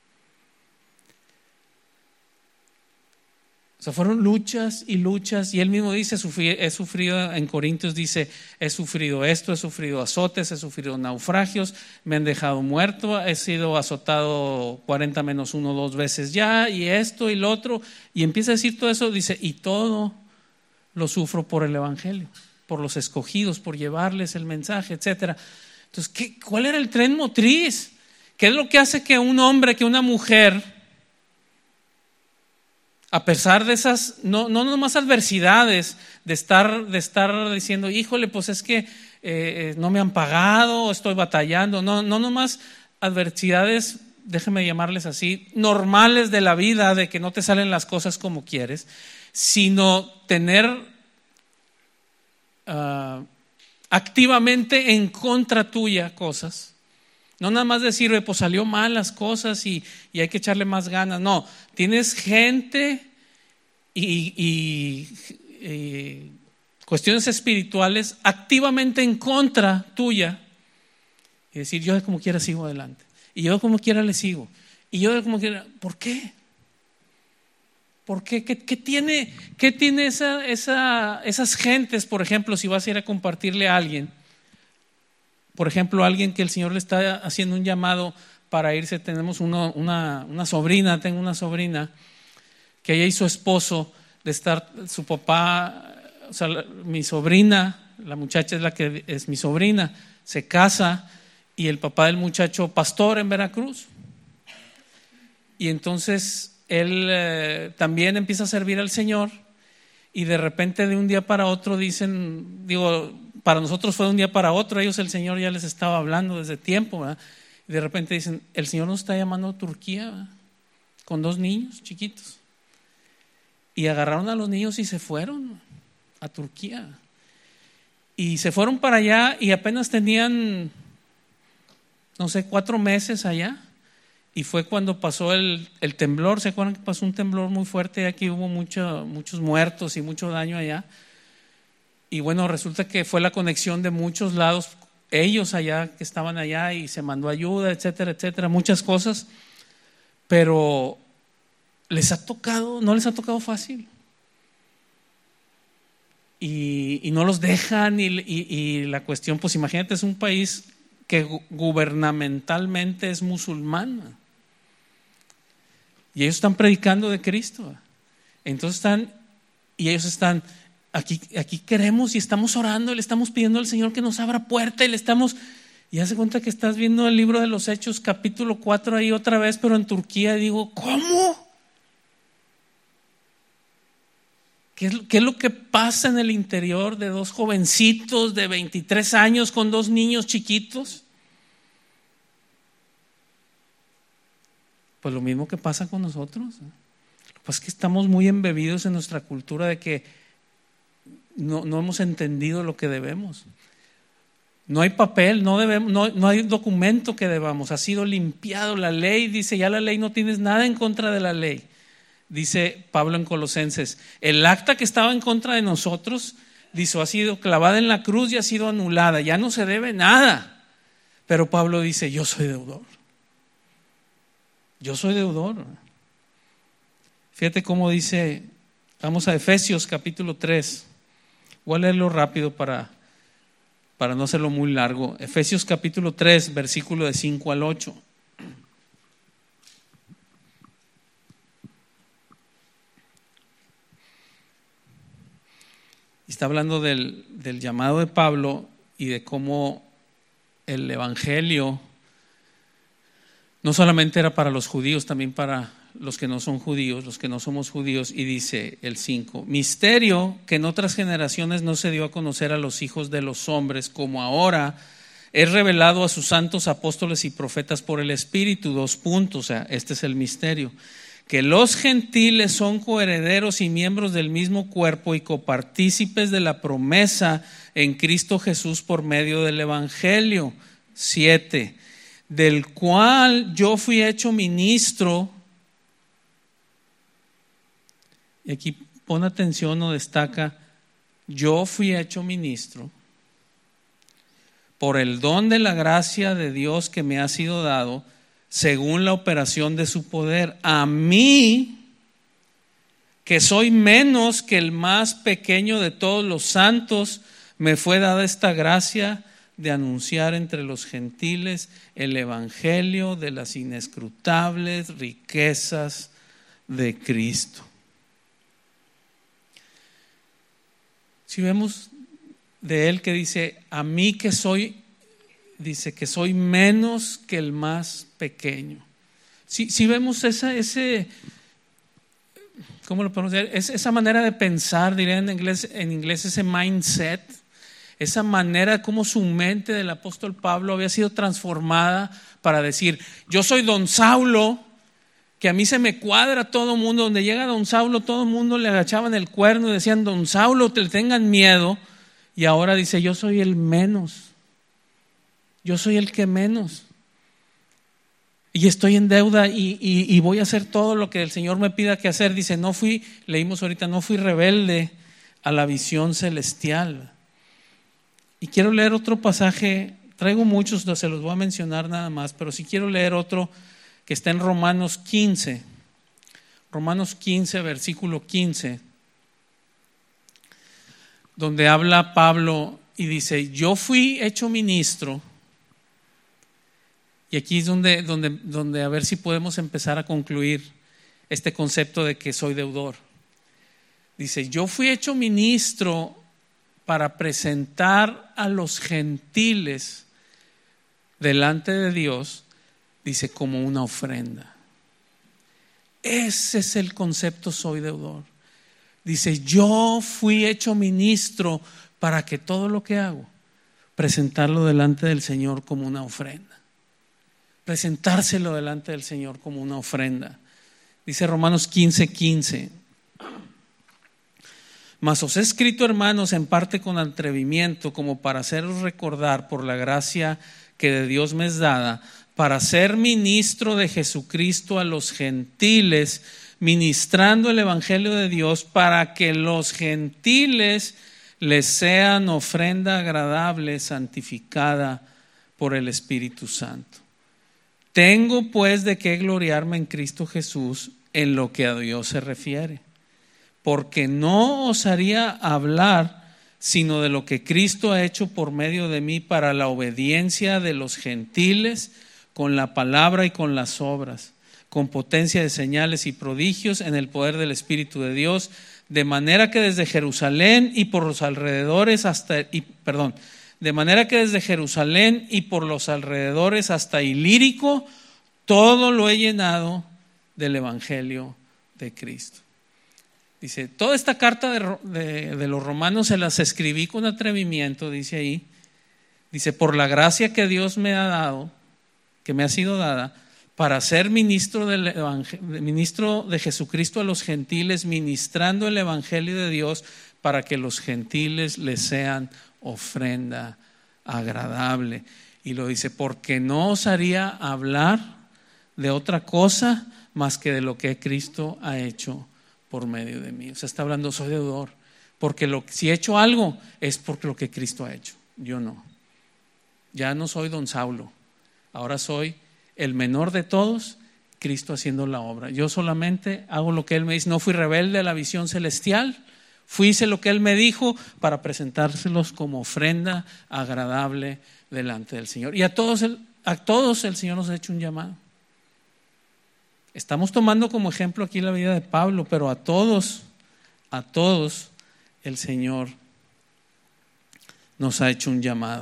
O sea, fueron luchas y luchas, y él mismo dice: he sufrido, en Corintios dice: he sufrido esto, he sufrido azotes, he sufrido naufragios, me han dejado muerto, he sido azotado cuarenta menos uno dos veces ya, y esto y lo otro, y empieza a decir todo eso, dice: y todo lo sufro por el evangelio, por los escogidos, por llevarles el mensaje, etcétera. Entonces, ¿qué, ¿cuál era el tren motriz? ¿Qué es lo que hace que un hombre, que una mujer, a pesar de esas, no, no nomás adversidades, de estar, de estar diciendo: híjole, pues es que eh, no me han pagado, estoy batallando, no, no nomás adversidades, déjeme llamarles así, normales de la vida, de que no te salen las cosas como quieres, sino tener uh, activamente en contra tuya cosas. No nada más decir: pues salió mal las cosas y, y hay que echarle más ganas. No, tienes gente y, y, y cuestiones espirituales activamente en contra tuya, y decir: yo de como quiera sigo adelante, y yo de como quiera le sigo, y yo de como quiera. ¿Por qué? ¿Por qué? ¿Qué, qué tiene, qué tiene esa, esa, esas gentes? Por ejemplo, si vas a ir a compartirle a alguien, por ejemplo, alguien que el Señor le está haciendo un llamado para irse. Tenemos uno, una, una sobrina, tengo una sobrina que ella y su esposo, de estar, su papá, o sea, la, mi sobrina, la muchacha es la que es mi sobrina, se casa, y el papá del muchacho pastor en Veracruz. Y entonces él eh, también empieza a servir al Señor, y de repente de un día para otro dicen, digo, para nosotros fue de un día para otro, ellos el Señor ya les estaba hablando desde tiempo, ¿verdad? Y de repente dicen: el Señor nos está llamando a Turquía, ¿verdad? Con dos niños chiquitos. Y agarraron a los niños y se fueron a Turquía. Y se fueron para allá y apenas tenían, no sé, cuatro meses allá. Y fue cuando pasó el, el temblor. ¿Se acuerdan que pasó un temblor muy fuerte? Aquí hubo mucho, muchos muertos y mucho daño allá. Y bueno, resulta que fue la conexión de muchos lados, ellos allá que estaban allá, y se mandó ayuda, etcétera, etcétera, muchas cosas. Pero les ha tocado, no les ha tocado fácil. Y, y no los dejan, y, y, y la cuestión, pues imagínate, es un país que gubernamentalmente es musulmán. Y ellos están predicando de Cristo. Entonces están, y ellos están, aquí, aquí queremos y estamos orando, le estamos pidiendo al Señor que nos abra puerta y le estamos, y hace cuenta que estás viendo el libro de los Hechos, capítulo cuatro ahí otra vez, pero en Turquía, y digo, ¿cómo? ¿Qué es, ¿Qué es lo que pasa en el interior de dos jovencitos de veintitrés años con dos niños chiquitos? Pues lo mismo que pasa con nosotros. Lo que pasa es que estamos muy embebidos en nuestra cultura de que no, no hemos entendido lo que debemos. No hay papel, no, debemos, no, no hay documento que debamos. Ha sido limpiado. La ley dice, ya la ley, no tienes nada en contra de la ley. Dice Pablo en Colosenses, el acta que estaba en contra de nosotros, dice, ha sido clavada en la cruz y ha sido anulada. Ya no se debe nada. Pero Pablo dice, yo soy deudor. Yo soy deudor. Fíjate cómo dice, vamos a Efesios capítulo tres. Voy a leerlo rápido para, para no hacerlo muy largo. Efesios capítulo tres, versículo de cinco al ocho. Está hablando del, del llamado de Pablo y de cómo el evangelio no solamente era para los judíos, también para los que no son judíos, los que no somos judíos. Y dice el cinco, misterio que en otras generaciones no se dio a conocer a los hijos de los hombres, como ahora es revelado a sus santos apóstoles y profetas por el Espíritu. Dos puntos, o sea, este es el misterio. Que los gentiles son coherederos y miembros del mismo cuerpo y copartícipes de la promesa en Cristo Jesús por medio del Evangelio. Siete, del cual yo fui hecho ministro. Y aquí pon atención o destaca, yo fui hecho ministro por el don de la gracia de Dios que me ha sido dado, según la operación de su poder. A mí, que soy menos que el más pequeño de todos los santos, me fue dada esta gracia de anunciar entre los gentiles el evangelio de las inescrutables riquezas de Cristo. Si vemos de él que dice, a mí que soy, dice que soy menos que el más pequeño. Si, si vemos esa, ese, ¿cómo lo podemos decir? Es, esa manera de pensar, diría en inglés, en inglés ese mindset, esa manera como su mente del apóstol Pablo había sido transformada para decir, yo soy don Saulo, que a mí se me cuadra todo el mundo, donde llega don Saulo, todo el mundo le agachaban el cuerno y decían, don Saulo, te tengan miedo, y ahora dice, yo soy el menos, yo soy el que menos, y estoy en deuda y, y, y voy a hacer todo lo que el Señor me pida que hacer. Dice, no fui, leímos ahorita, no fui rebelde a la visión celestial. Y quiero leer otro pasaje, traigo muchos, se los voy a mencionar nada más, pero si quiero leer otro que está en Romanos quince, Romanos quince, versículo quince, donde habla Pablo y dice, yo fui hecho ministro, y aquí es donde, donde, donde a ver si podemos empezar a concluir este concepto de que soy deudor. Dice, yo fui hecho ministro para presentar a los gentiles delante de Dios, dice, como una ofrenda. Ese es el concepto, soy deudor. Dice, yo fui hecho ministro para que todo lo que hago, presentarlo delante del Señor como una ofrenda. Presentárselo delante del Señor como una ofrenda. Dice Romanos quince, quince. Mas os he escrito, hermanos, en parte con atrevimiento, como para haceros recordar por la gracia que de Dios me es dada, para ser ministro de Jesucristo a los gentiles, ministrando el evangelio de Dios, para que los gentiles les sean ofrenda agradable, santificada por el Espíritu Santo. Tengo pues de qué gloriarme en Cristo Jesús en lo que a Dios se refiere, porque no osaría hablar sino de lo que Cristo ha hecho por medio de mí para la obediencia de los gentiles con la palabra y con las obras, con potencia de señales y prodigios en el poder del Espíritu de Dios, de manera que desde Jerusalén y por los alrededores hasta, y, perdón, de manera que desde Jerusalén y por los alrededores hasta Ilírico, todo lo he llenado del Evangelio de Cristo. Dice, toda esta carta de, de, de los romanos se las escribí con atrevimiento, dice ahí. Dice, por la gracia que Dios me ha dado, que me ha sido dada, para ser ministro, del evangel- ministro de Jesucristo a los gentiles, ministrando el Evangelio de Dios, para que los gentiles les sean ofrenda agradable. Y lo dice, porque no osaría hablar de otra cosa más que de lo que Cristo ha hecho por medio de mí. O sea, está hablando, soy deudor, porque lo, si he hecho algo es por lo que Cristo ha hecho, yo no. Ya no soy don Saulo, ahora soy el menor de todos, Cristo haciendo la obra. Yo solamente hago lo que Él me dice. No fui rebelde a la visión celestial, fui hice lo que Él me dijo para presentárselos como ofrenda agradable delante del Señor. Y a todos el, a todos el Señor nos ha hecho un llamado. Estamos tomando como ejemplo aquí la vida de Pablo, pero a todos, a todos el Señor nos ha hecho un llamado.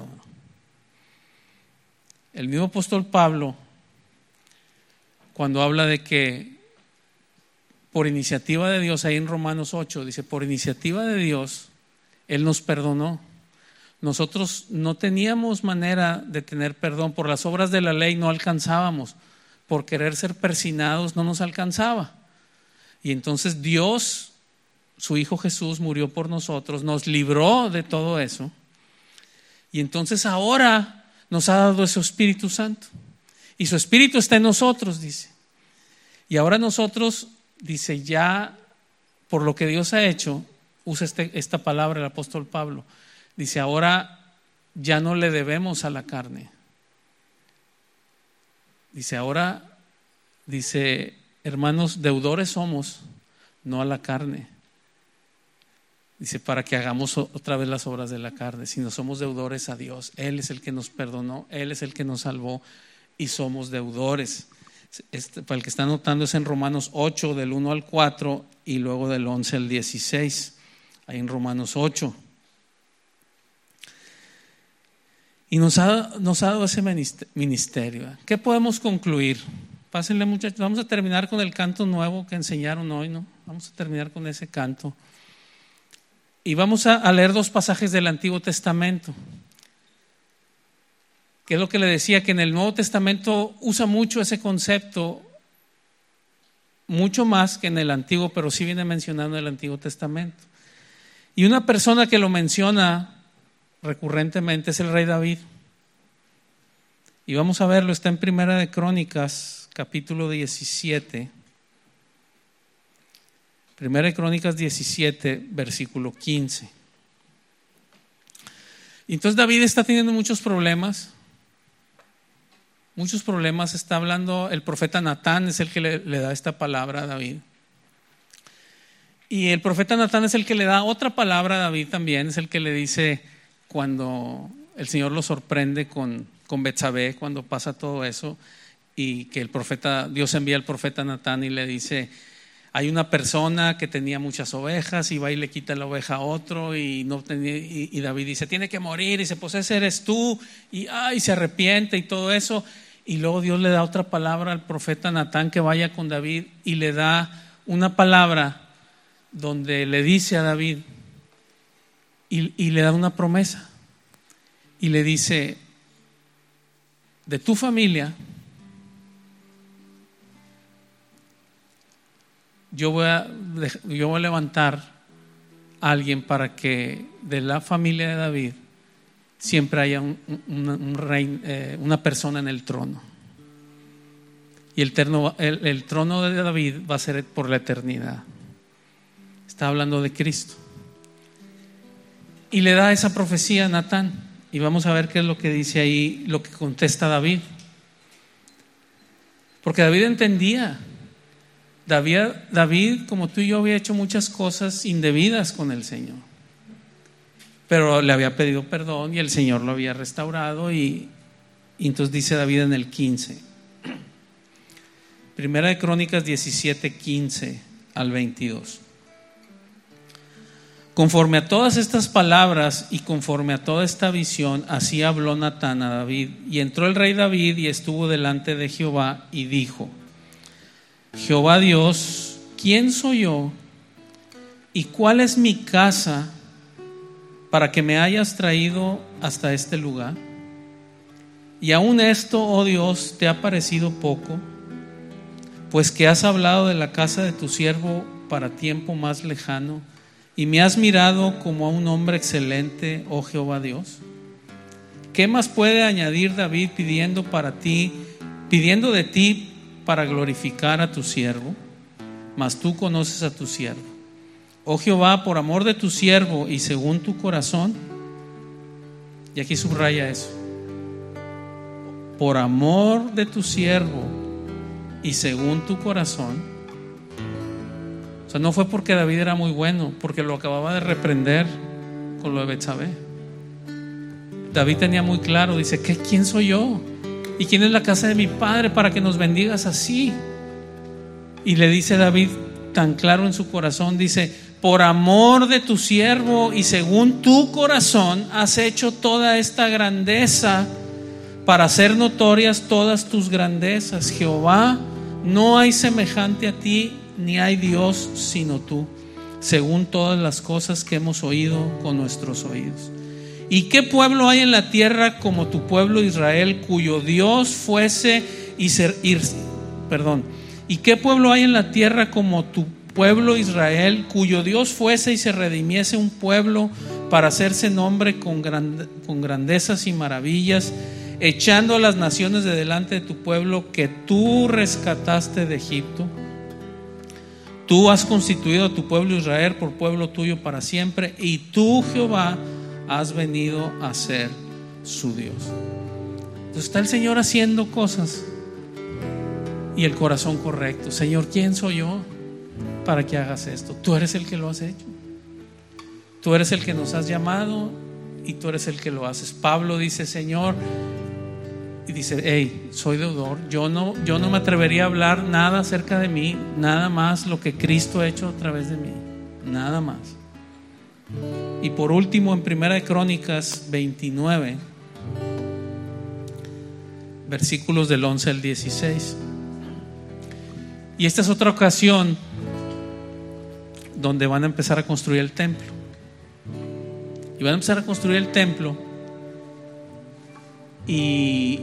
El mismo apóstol Pablo, cuando habla de que por iniciativa de Dios, ahí en Romanos ocho, dice, por iniciativa de Dios, Él nos perdonó. Nosotros no teníamos manera de tener perdón, por las obras de la ley no alcanzábamos, por querer ser persinados no nos alcanzaba. Y entonces Dios, su Hijo Jesús, murió por nosotros, nos libró de todo eso. Y entonces ahora nos ha dado ese Espíritu Santo. Y su Espíritu está en nosotros, dice. Y ahora nosotros, dice, ya por lo que Dios ha hecho, usa este, esta palabra el apóstol Pablo, dice, ahora ya no le debemos a la carne. Dice, ahora, dice, hermanos, deudores somos, no a la carne. Dice, para que hagamos otra vez las obras de la carne, sino somos deudores a Dios. Él es el que nos perdonó, Él es el que nos salvó y somos deudores. Este, para el que está anotando es en Romanos ocho, del uno al cuatro y luego del once al dieciséis, ahí en Romanos ocho. Y nos ha, nos ha dado ese ministerio. ¿Qué podemos concluir? Pásenle, muchachos, vamos a terminar con el canto nuevo que enseñaron hoy, ¿no? Vamos a terminar con ese canto. Y vamos a, a leer dos pasajes del Antiguo Testamento. Que es lo que le decía, que en el Nuevo Testamento usa mucho ese concepto, mucho más que en el Antiguo, pero sí viene mencionando el Antiguo Testamento. Y una persona que lo menciona recurrentemente es el rey David. Y vamos a verlo, está en Primera de Crónicas, capítulo diecisiete. Primera de Crónicas diecisiete, versículo quince. Y entonces David está teniendo muchos problemas. Muchos problemas, está hablando, el profeta Natán es el que le, le da esta palabra a David. Y el profeta Natán es el que le da otra palabra a David también, es el que le dice cuando el Señor lo sorprende con, con Betsabé, cuando pasa todo eso, y que el profeta, Dios envía al profeta Natán y le dice, hay una persona que tenía muchas ovejas y va y le quita la oveja a otro y, no tenía, y, y David dice, tiene que morir, y dice, pues ese eres tú, y ay, se arrepiente y todo eso. Y luego Dios le da otra palabra al profeta Natán que vaya con David y le da una palabra donde le dice a David y, y le da una promesa y le dice, de tu familia yo voy a, yo voy a levantar a alguien para que de la familia de David siempre haya un, un, un rey, eh, una persona en el trono. Y el, terno, el, el trono de David va a ser por la eternidad. Está hablando de Cristo. Y le da esa profecía a Natán. Y vamos a ver qué es lo que dice ahí, lo que contesta David. Porque David entendía. David, David, como tú y yo, había hecho muchas cosas indebidas con el Señor. Pero le había pedido perdón y el Señor lo había restaurado. Y, y entonces dice David en el quince, Primera de Crónicas diecisiete, quince al veintidós. Conforme a todas estas palabras y conforme a toda esta visión, así habló Natán a David. Y entró el rey David y estuvo delante de Jehová y dijo: Jehová Dios, ¿quién soy yo? ¿Y cuál es mi casa para que me hayas traído hasta este lugar? Y aún esto, oh Dios, te ha parecido poco, pues que has hablado de la casa de tu siervo para tiempo más lejano, y me has mirado como a un hombre excelente, oh Jehová Dios. ¿Qué más puede añadir David pidiendo para ti, pidiendo de ti para glorificar a tu siervo? Mas tú conoces a tu siervo. Oh Jehová, por amor de tu siervo y según tu corazón, y aquí subraya eso, por amor de tu siervo y según tu corazón. O sea, no fue porque David era muy bueno, porque lo acababa de reprender con lo de Betsabé. David tenía muy claro, dice, ¿qué, ¿quién soy yo? ¿Y quién es la casa de mi padre para que nos bendigas así? Y le dice David tan claro en su corazón, dice, por amor de tu siervo y según tu corazón has hecho toda esta grandeza para hacer notorias todas tus grandezas. Jehová, no hay semejante a ti, ni hay Dios sino tú, según todas las cosas que hemos oído con nuestros oídos. ¿Y qué pueblo hay en la tierra como tu pueblo Israel, cuyo Dios fuese y ser, ir, perdón, ¿y qué pueblo hay en la tierra como tu pueblo Israel, cuyo Dios fuese y se redimiese un pueblo para hacerse nombre con, grand, con grandezas y maravillas, echando a las naciones de delante de tu pueblo que tú rescataste de Egipto? Tú has constituido a tu pueblo Israel por pueblo tuyo para siempre, y tú, Jehová, has venido a ser su Dios. Entonces está el Señor haciendo cosas y el corazón correcto. Señor, ¿quién soy yo para que hagas esto? Tú eres el que lo has hecho. Tú eres el que nos has llamado y tú eres el que lo haces. Pablo dice, Señor, y dice, hey, soy deudor. Yo no, yo no me atrevería a hablar nada acerca de mí, nada más lo que Cristo ha hecho a través de mí, nada más. Y por último, en Primera de Crónicas veintinueve, versículos del once al dieciséis. Y esta es otra ocasión donde van a empezar a construir el templo. Y van a empezar a construir el templo y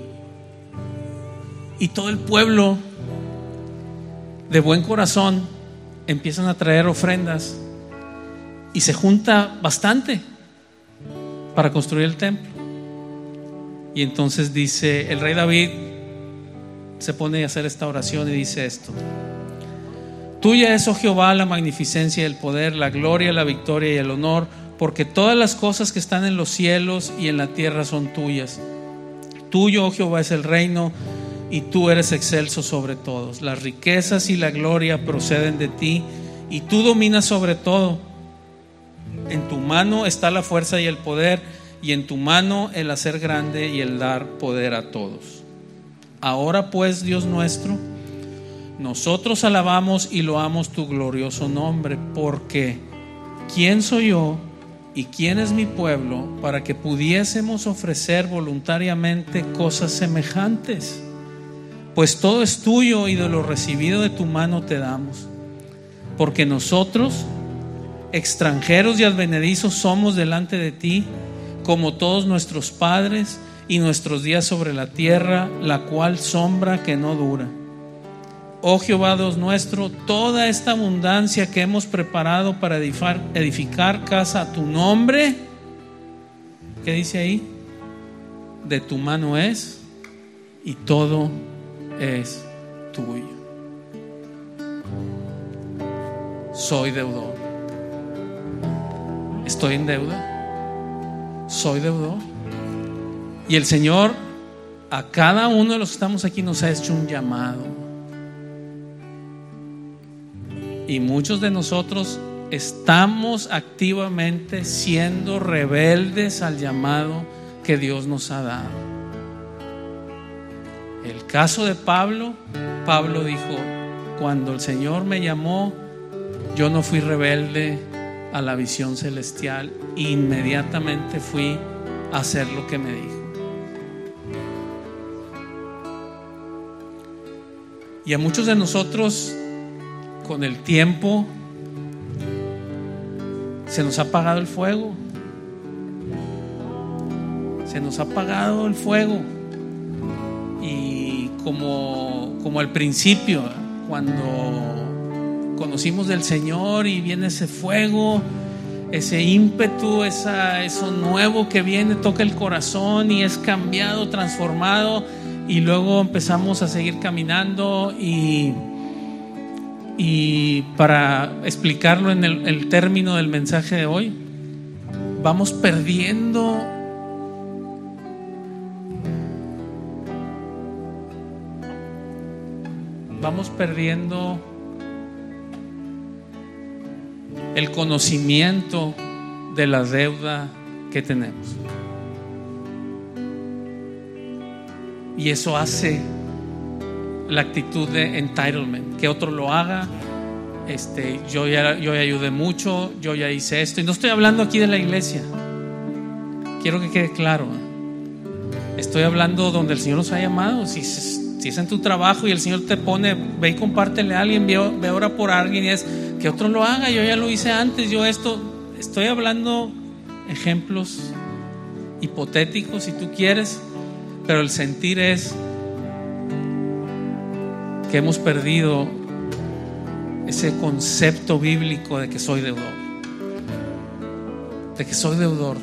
Y todo el pueblo de buen corazón empiezan a traer ofrendas y se junta bastante para construir el templo. Y entonces dice, el rey David se pone a hacer esta oración y dice esto: Tuya es, oh Jehová, la magnificencia y el poder, la gloria, la victoria y el honor, porque todas las cosas que están en los cielos y en la tierra son tuyas. Tuyo, oh Jehová, es el reino, y tú eres excelso sobre todos. Las riquezas y la gloria proceden de ti, y tú dominas sobre todo. En tu mano está la fuerza y el poder, y en tu mano el hacer grande y el dar poder a todos. Ahora pues, Dios nuestro, nosotros alabamos y loamos tu glorioso nombre, porque ¿quién soy yo y quién es mi pueblo para que pudiésemos ofrecer voluntariamente cosas semejantes? Pues todo es tuyo y de lo recibido de tu mano te damos. Porque nosotros, extranjeros y advenedizos, somos delante de ti, como todos nuestros padres, y nuestros días sobre la tierra, la cual sombra que no dura. Oh Jehová Dios nuestro, toda esta abundancia que hemos preparado para edificar, edificar casa a tu nombre, ¿qué dice ahí? De tu mano es, y todo es tuyo. Soy deudor. Estoy en deuda. Soy deudor. Y el Señor a cada uno de los que estamos aquí nos ha hecho un llamado. Y muchos de nosotros estamos activamente siendo rebeldes al llamado que Dios nos ha dado. El caso de Pablo, Pablo dijo: cuando el Señor me llamó, yo no fui rebelde a la visión celestial, inmediatamente fui a hacer lo que me dijo. Y a muchos de nosotros, con el tiempo, se nos ha apagado el fuego. Se nos ha apagado el fuego. Y como, como al principio, cuando conocimos del Señor y viene ese fuego, ese ímpetu, esa, eso nuevo que viene, toca el corazón y es cambiado, transformado, y luego empezamos a seguir caminando. Y, y para explicarlo en el, el término del mensaje de hoy, vamos perdiendo vamos perdiendo el conocimiento de la deuda que tenemos. Y eso hace la actitud de entitlement, que otro lo haga. Este, yo ya, yo ya ayudé mucho, yo ya hice esto. Y no estoy hablando aquí de la iglesia, quiero que quede claro. Estoy hablando donde el Señor nos ha llamado. Si, si es en tu trabajo y el Señor te pone, ve y compártele a alguien, ve, ve ora por alguien, y es que otro lo haga. Yo ya lo hice antes, yo esto. Estoy hablando ejemplos hipotéticos si tú quieres, pero el sentir es que hemos perdido ese concepto bíblico de que soy deudor, de que soy deudor.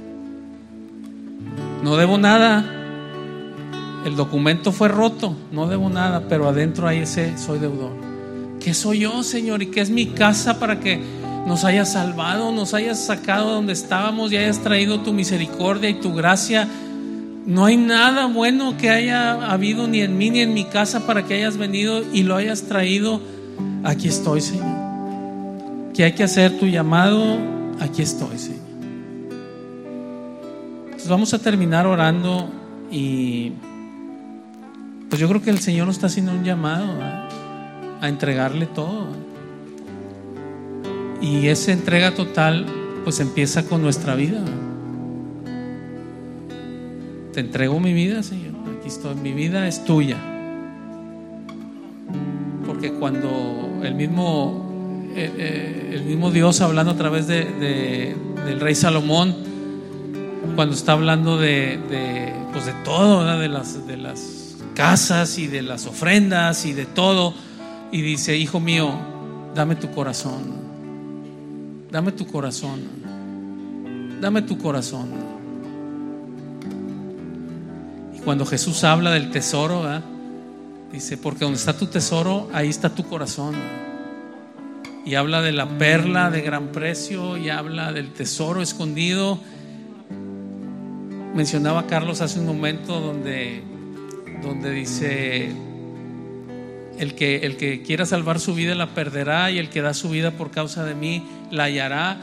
No debo nada, el documento fue roto, no debo nada, pero adentro hay ese soy deudor. ¿Qué soy yo, Señor? ¿Y qué es mi casa para que nos hayas salvado, nos hayas sacado de donde estábamos y hayas traído tu misericordia y tu gracia? No hay nada bueno que haya habido ni en mí ni en mi casa para que hayas venido y lo hayas traído. Aquí estoy, Señor. ¿Qué hay que hacer? Tu llamado, aquí estoy, Señor. Entonces vamos a terminar orando, y pues yo creo que el Señor nos está haciendo un llamado a, a entregarle todo. Y esa entrega total pues empieza con nuestra vida. Te entrego mi vida, Señor. Aquí estoy, mi vida es tuya. Porque cuando el mismo, eh, el mismo Dios, hablando a través de, de, del rey Salomón, cuando está hablando de, de, pues de todo, ¿verdad? de las, de las casas y de las ofrendas y de todo, y dice: hijo mío, dame tu corazón, dame tu corazón, dame tu corazón. Cuando Jesús habla del tesoro, ¿verdad? Dice: porque donde está tu tesoro, ahí está tu corazón. Y habla de la perla de gran precio, y habla del tesoro escondido. Mencionaba Carlos hace un momento donde, donde dice: el que, el que quiera salvar su vida la perderá, y el que da su vida por causa de mí la hallará.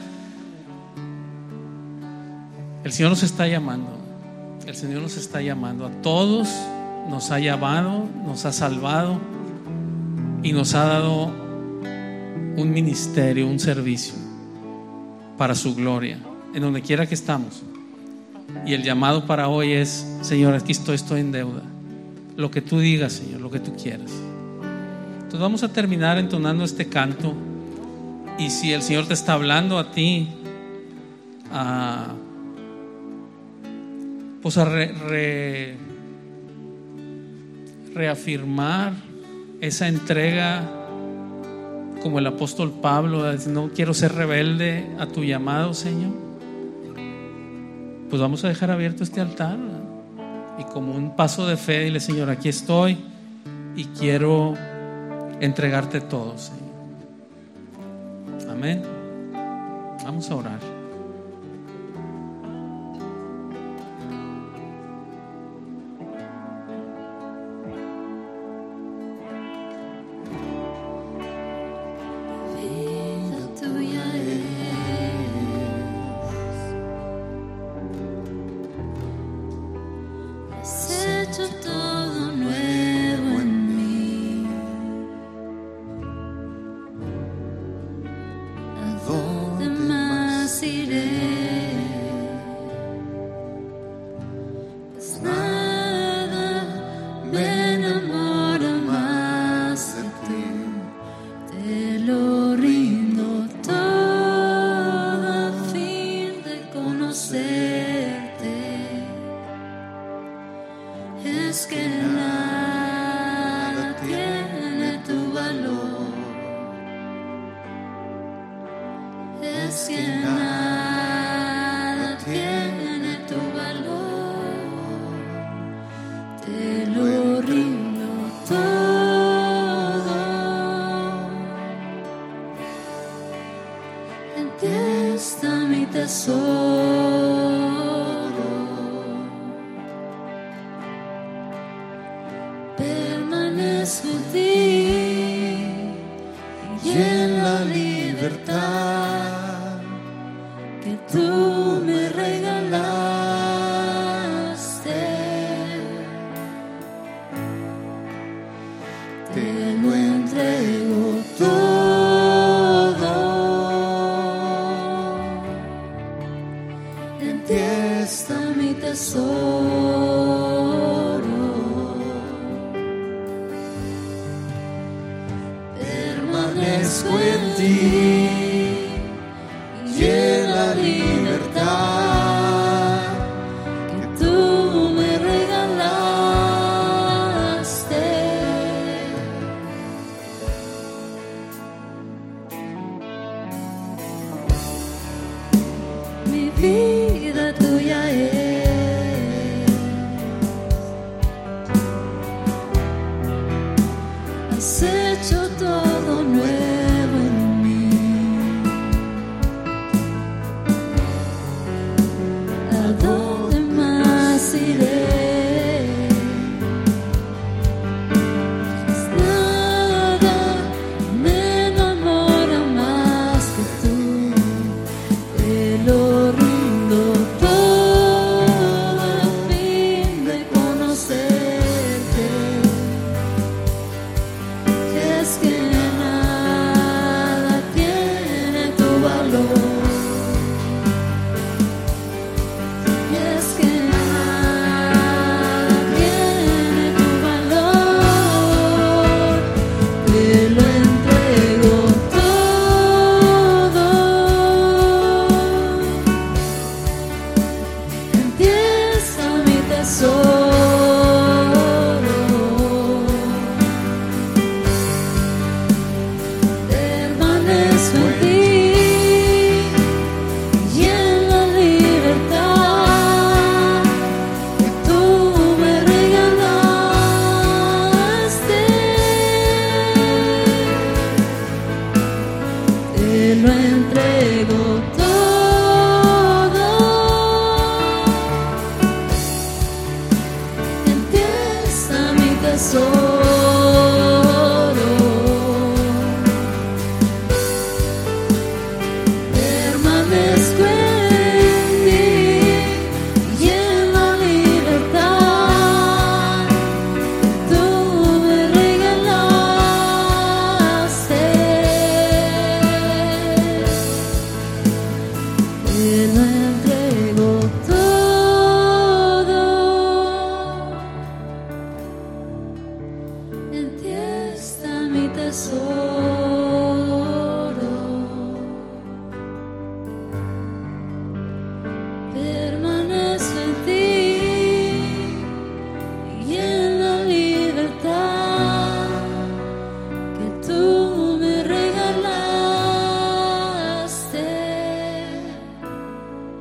El Señor nos está llamando. El Señor nos está llamando a todos, nos ha llamado, nos ha salvado y nos ha dado un ministerio, un servicio para su gloria, en donde quiera que estamos. Y el llamado para hoy es: Señor, aquí estoy, estoy en deuda. Lo que tú digas, Señor, lo que tú quieras. Entonces vamos a terminar entonando este canto, y si el Señor te está hablando a ti, a pues a re, re, reafirmar esa entrega, como el apóstol Pablo: no quiero ser rebelde a tu llamado, Señor. Pues vamos a dejar abierto este altar, y como un paso de fe, dile: Señor, aquí estoy y quiero entregarte todo, Señor. Amén. Vamos a orar. Todo nuevo. es que nada tiene tu valor, es que nada tiene tu valor, te lo rindo todo, en ti está mi tesoro, permanezco en ti y en la libertad que tú me regalaste, te lo entrego todo, en ti está mi tesoro, permanezco en ti y en la libertad que tú me regalaste, mi vida tuya es, has hecho todo nuevo en mí, ¿a dónde más iré? Pues nada me enamora más que tú, te lo rindo todo a fin de conocerte, es que nada tiene tu valor, es que nada tiene tu valor, te lo entrego todo, en ti está mi tesoro, permanezco en ti y en la libertad que tú me regalaste, te lo entrego todo, en ti está mi tesoro, permanezco en ti y en la libertad que tú me regalaste, te lo entrego todo, en ti está mi tesoro, permanezco en ti y en la libertad que tú me regalaste,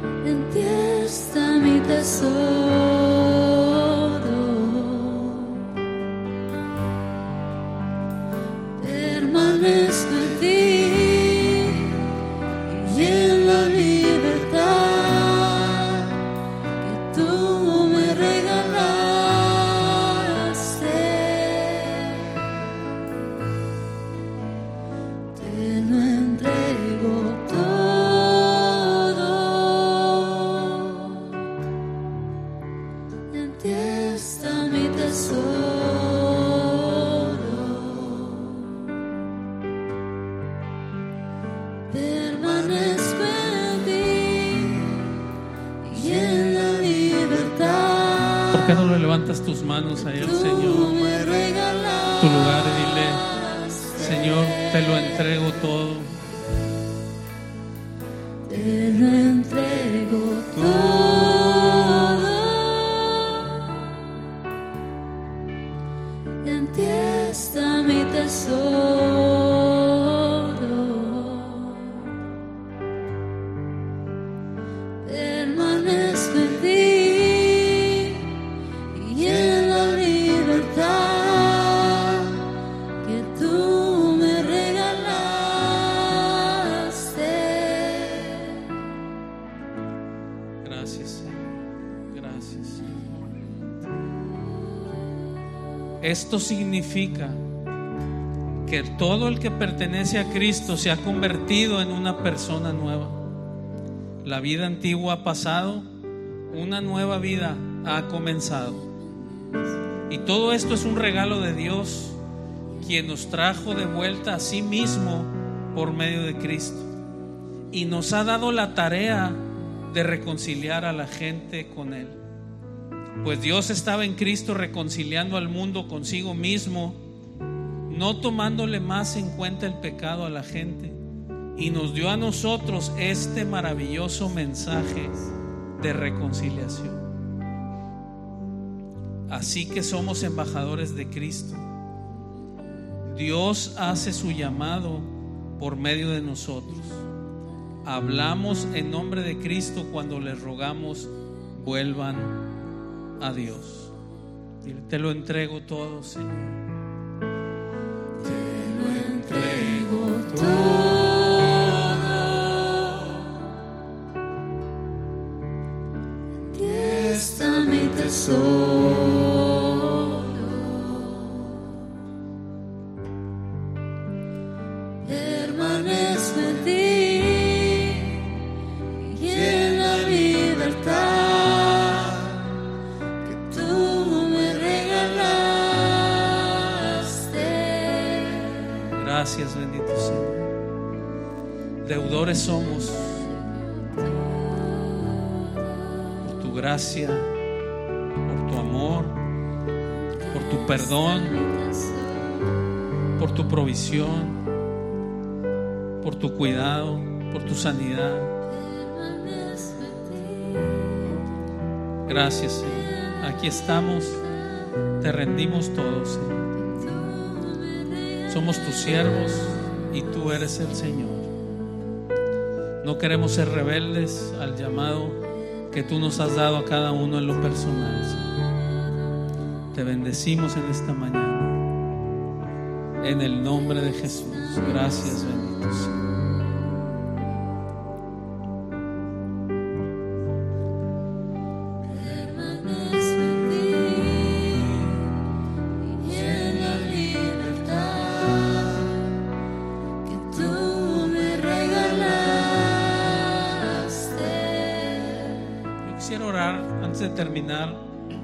En ti está mi tesoro. Permanezco en ti y en la libertad que tú me regalaste. Te lo entrego todo. En ti está mi tesoro. Permanezco en ti y en la libertad. ¿Por qué no le levantas tus manos ahí al Tú Señor? me regalaste. Tu lugar y dile: Señor, te lo entrego todo. Te lo entrego todo. En ti está mi tesoro. Permanezco en ti y en la libertad que tú me regalaste. Gracias, Señor. Gracias, Señor. Esto significa que todo el que pertenece a Cristo se ha convertido en una persona nueva. La vida antigua ha pasado, una nueva vida ha comenzado. Y todo esto es un regalo de Dios, quien nos trajo de vuelta a sí mismo por medio de Cristo. Y nos ha dado la tarea de reconciliar a la gente con Él. Pues Dios estaba en Cristo reconciliando al mundo consigo mismo, no tomándole más en cuenta el pecado a la gente, y nos dio a nosotros este maravilloso mensaje de reconciliación. Así que somos embajadores de Cristo. Dios hace su llamado por medio de nosotros. Hablamos en nombre de Cristo cuando les rogamos: vuelvan a Dios. Te lo entrego todo, Señor. Te lo entrego todo. En ti está mi tesoro. Permanezco en ti y en la libertad que tú me regalaste. Gracias, bendito Señor. Deudores somos por tu gracia, por tu amor, por tu perdón, por tu provisión, por tu cuidado, por tu sanidad. Gracias, Señor. Aquí estamos, te rendimos todo, Señor. Somos tus siervos y tú eres el Señor. No queremos ser rebeldes al llamado que tú nos has dado a cada uno en lo personal, Señor. Te bendecimos en esta mañana, en el nombre de Jesús. Gracias, bendito Señor. Permanezco en ti y en la libertad que tú me regalaste. Yo quisiera orar antes de terminar.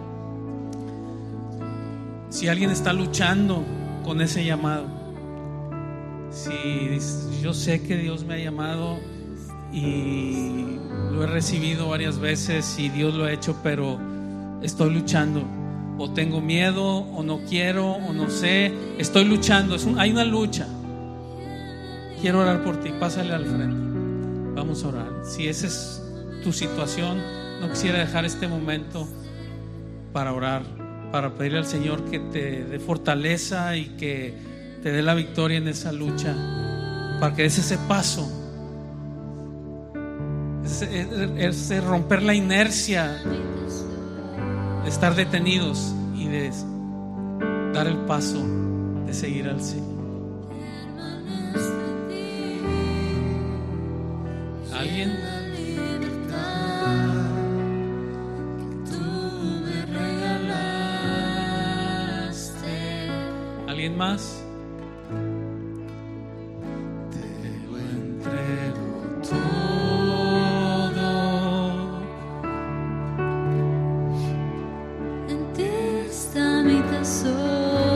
Si alguien está luchando con ese llamado, si yo sé que Dios me ha llamado y lo he recibido varias veces y Dios lo ha hecho, pero estoy luchando, o tengo miedo, o no quiero, o no sé, estoy luchando, es un, hay una lucha. Quiero orar por ti, pásale al frente, vamos a orar. Si esa es tu situación, no quisiera dejar este momento para orar, para pedirle al Señor que te dé fortaleza y que te dé la victoria en esa lucha, para que des ese paso, es, es, es romper la inercia de estar detenidos y de dar el paso de seguir al Señor. ¿Alguien? ¿Alguien más? Te lo entrego todo. En ti está mi tesoro.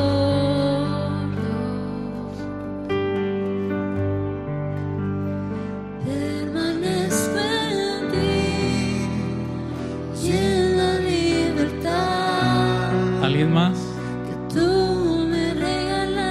Permanezco en ti y en la libertad. ¿Alguien más? Que tú me regalaste.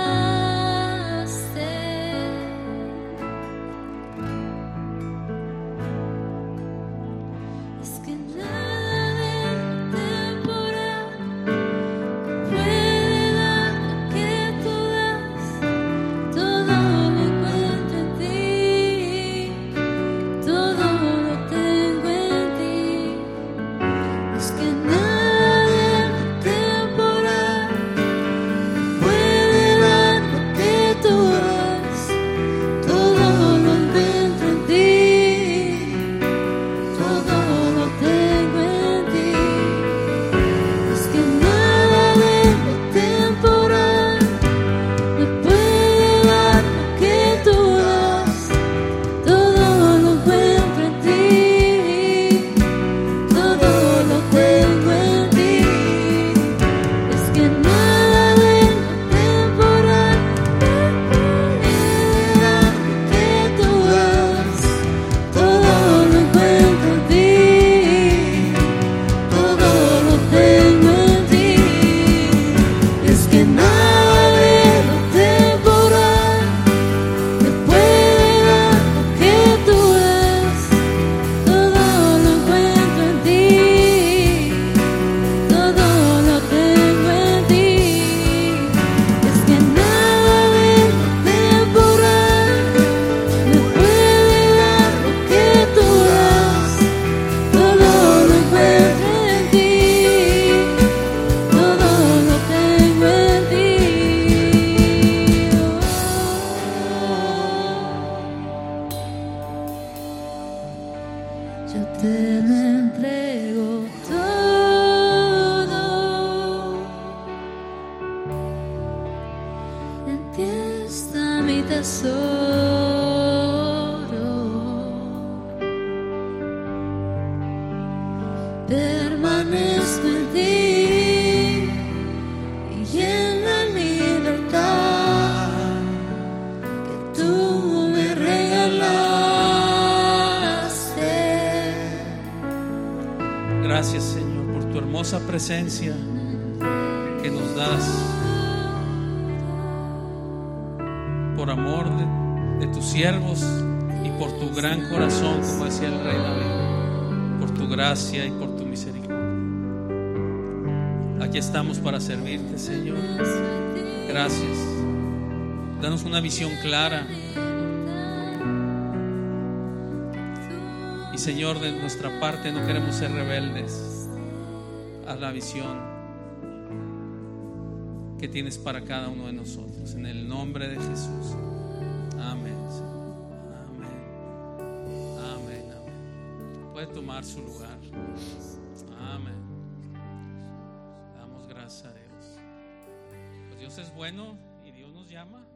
Es que nada del temporal puede dar lo que tú das. Todo lo encuentro en ti, todo lo tengo en ti. Es que nada del temporal puede dar lo que tú das. Todo lo encuentro en ti, todo lo tengo en ti. Es que nada de lo temporal me puede dar lo que tú das. Todo lo encuentro en ti, todo lo tengo en ti. Es que nada de lo temporal me puede dar lo que tú das. Todo lo encuentro en ti, todo lo tengo en ti. Es que nada de lo temporal me puede dar lo que tú das. Todo lo encuentro en ti, todo lo tengo en ti. Es que nada de lo temporal me puede dar lo que tú das. Todo lo encuentro en ti, todo lo tengo en ti. Yo te lo entrego todo. En ti está mi tesoro. Permanezco en ti y en la libertad que tú me regalaste. Gracias, Señor, por tu hermosa presencia que nos das, por amor de, de tus siervos y por tu gran corazón, como decía el rey David, por tu gracia y por tu misericordia. Aquí estamos para servirte, Señor. Gracias. Danos una visión clara. Y, Señor, de nuestra parte no queremos ser rebeldes a la visión que tienes para cada uno de nosotros. En el nombre de Jesús. Amén. Amén. Amén. Amén. Puede tomar su lugar. Amén. Damos gracias a Dios. Pues Dios es bueno y Dios nos llama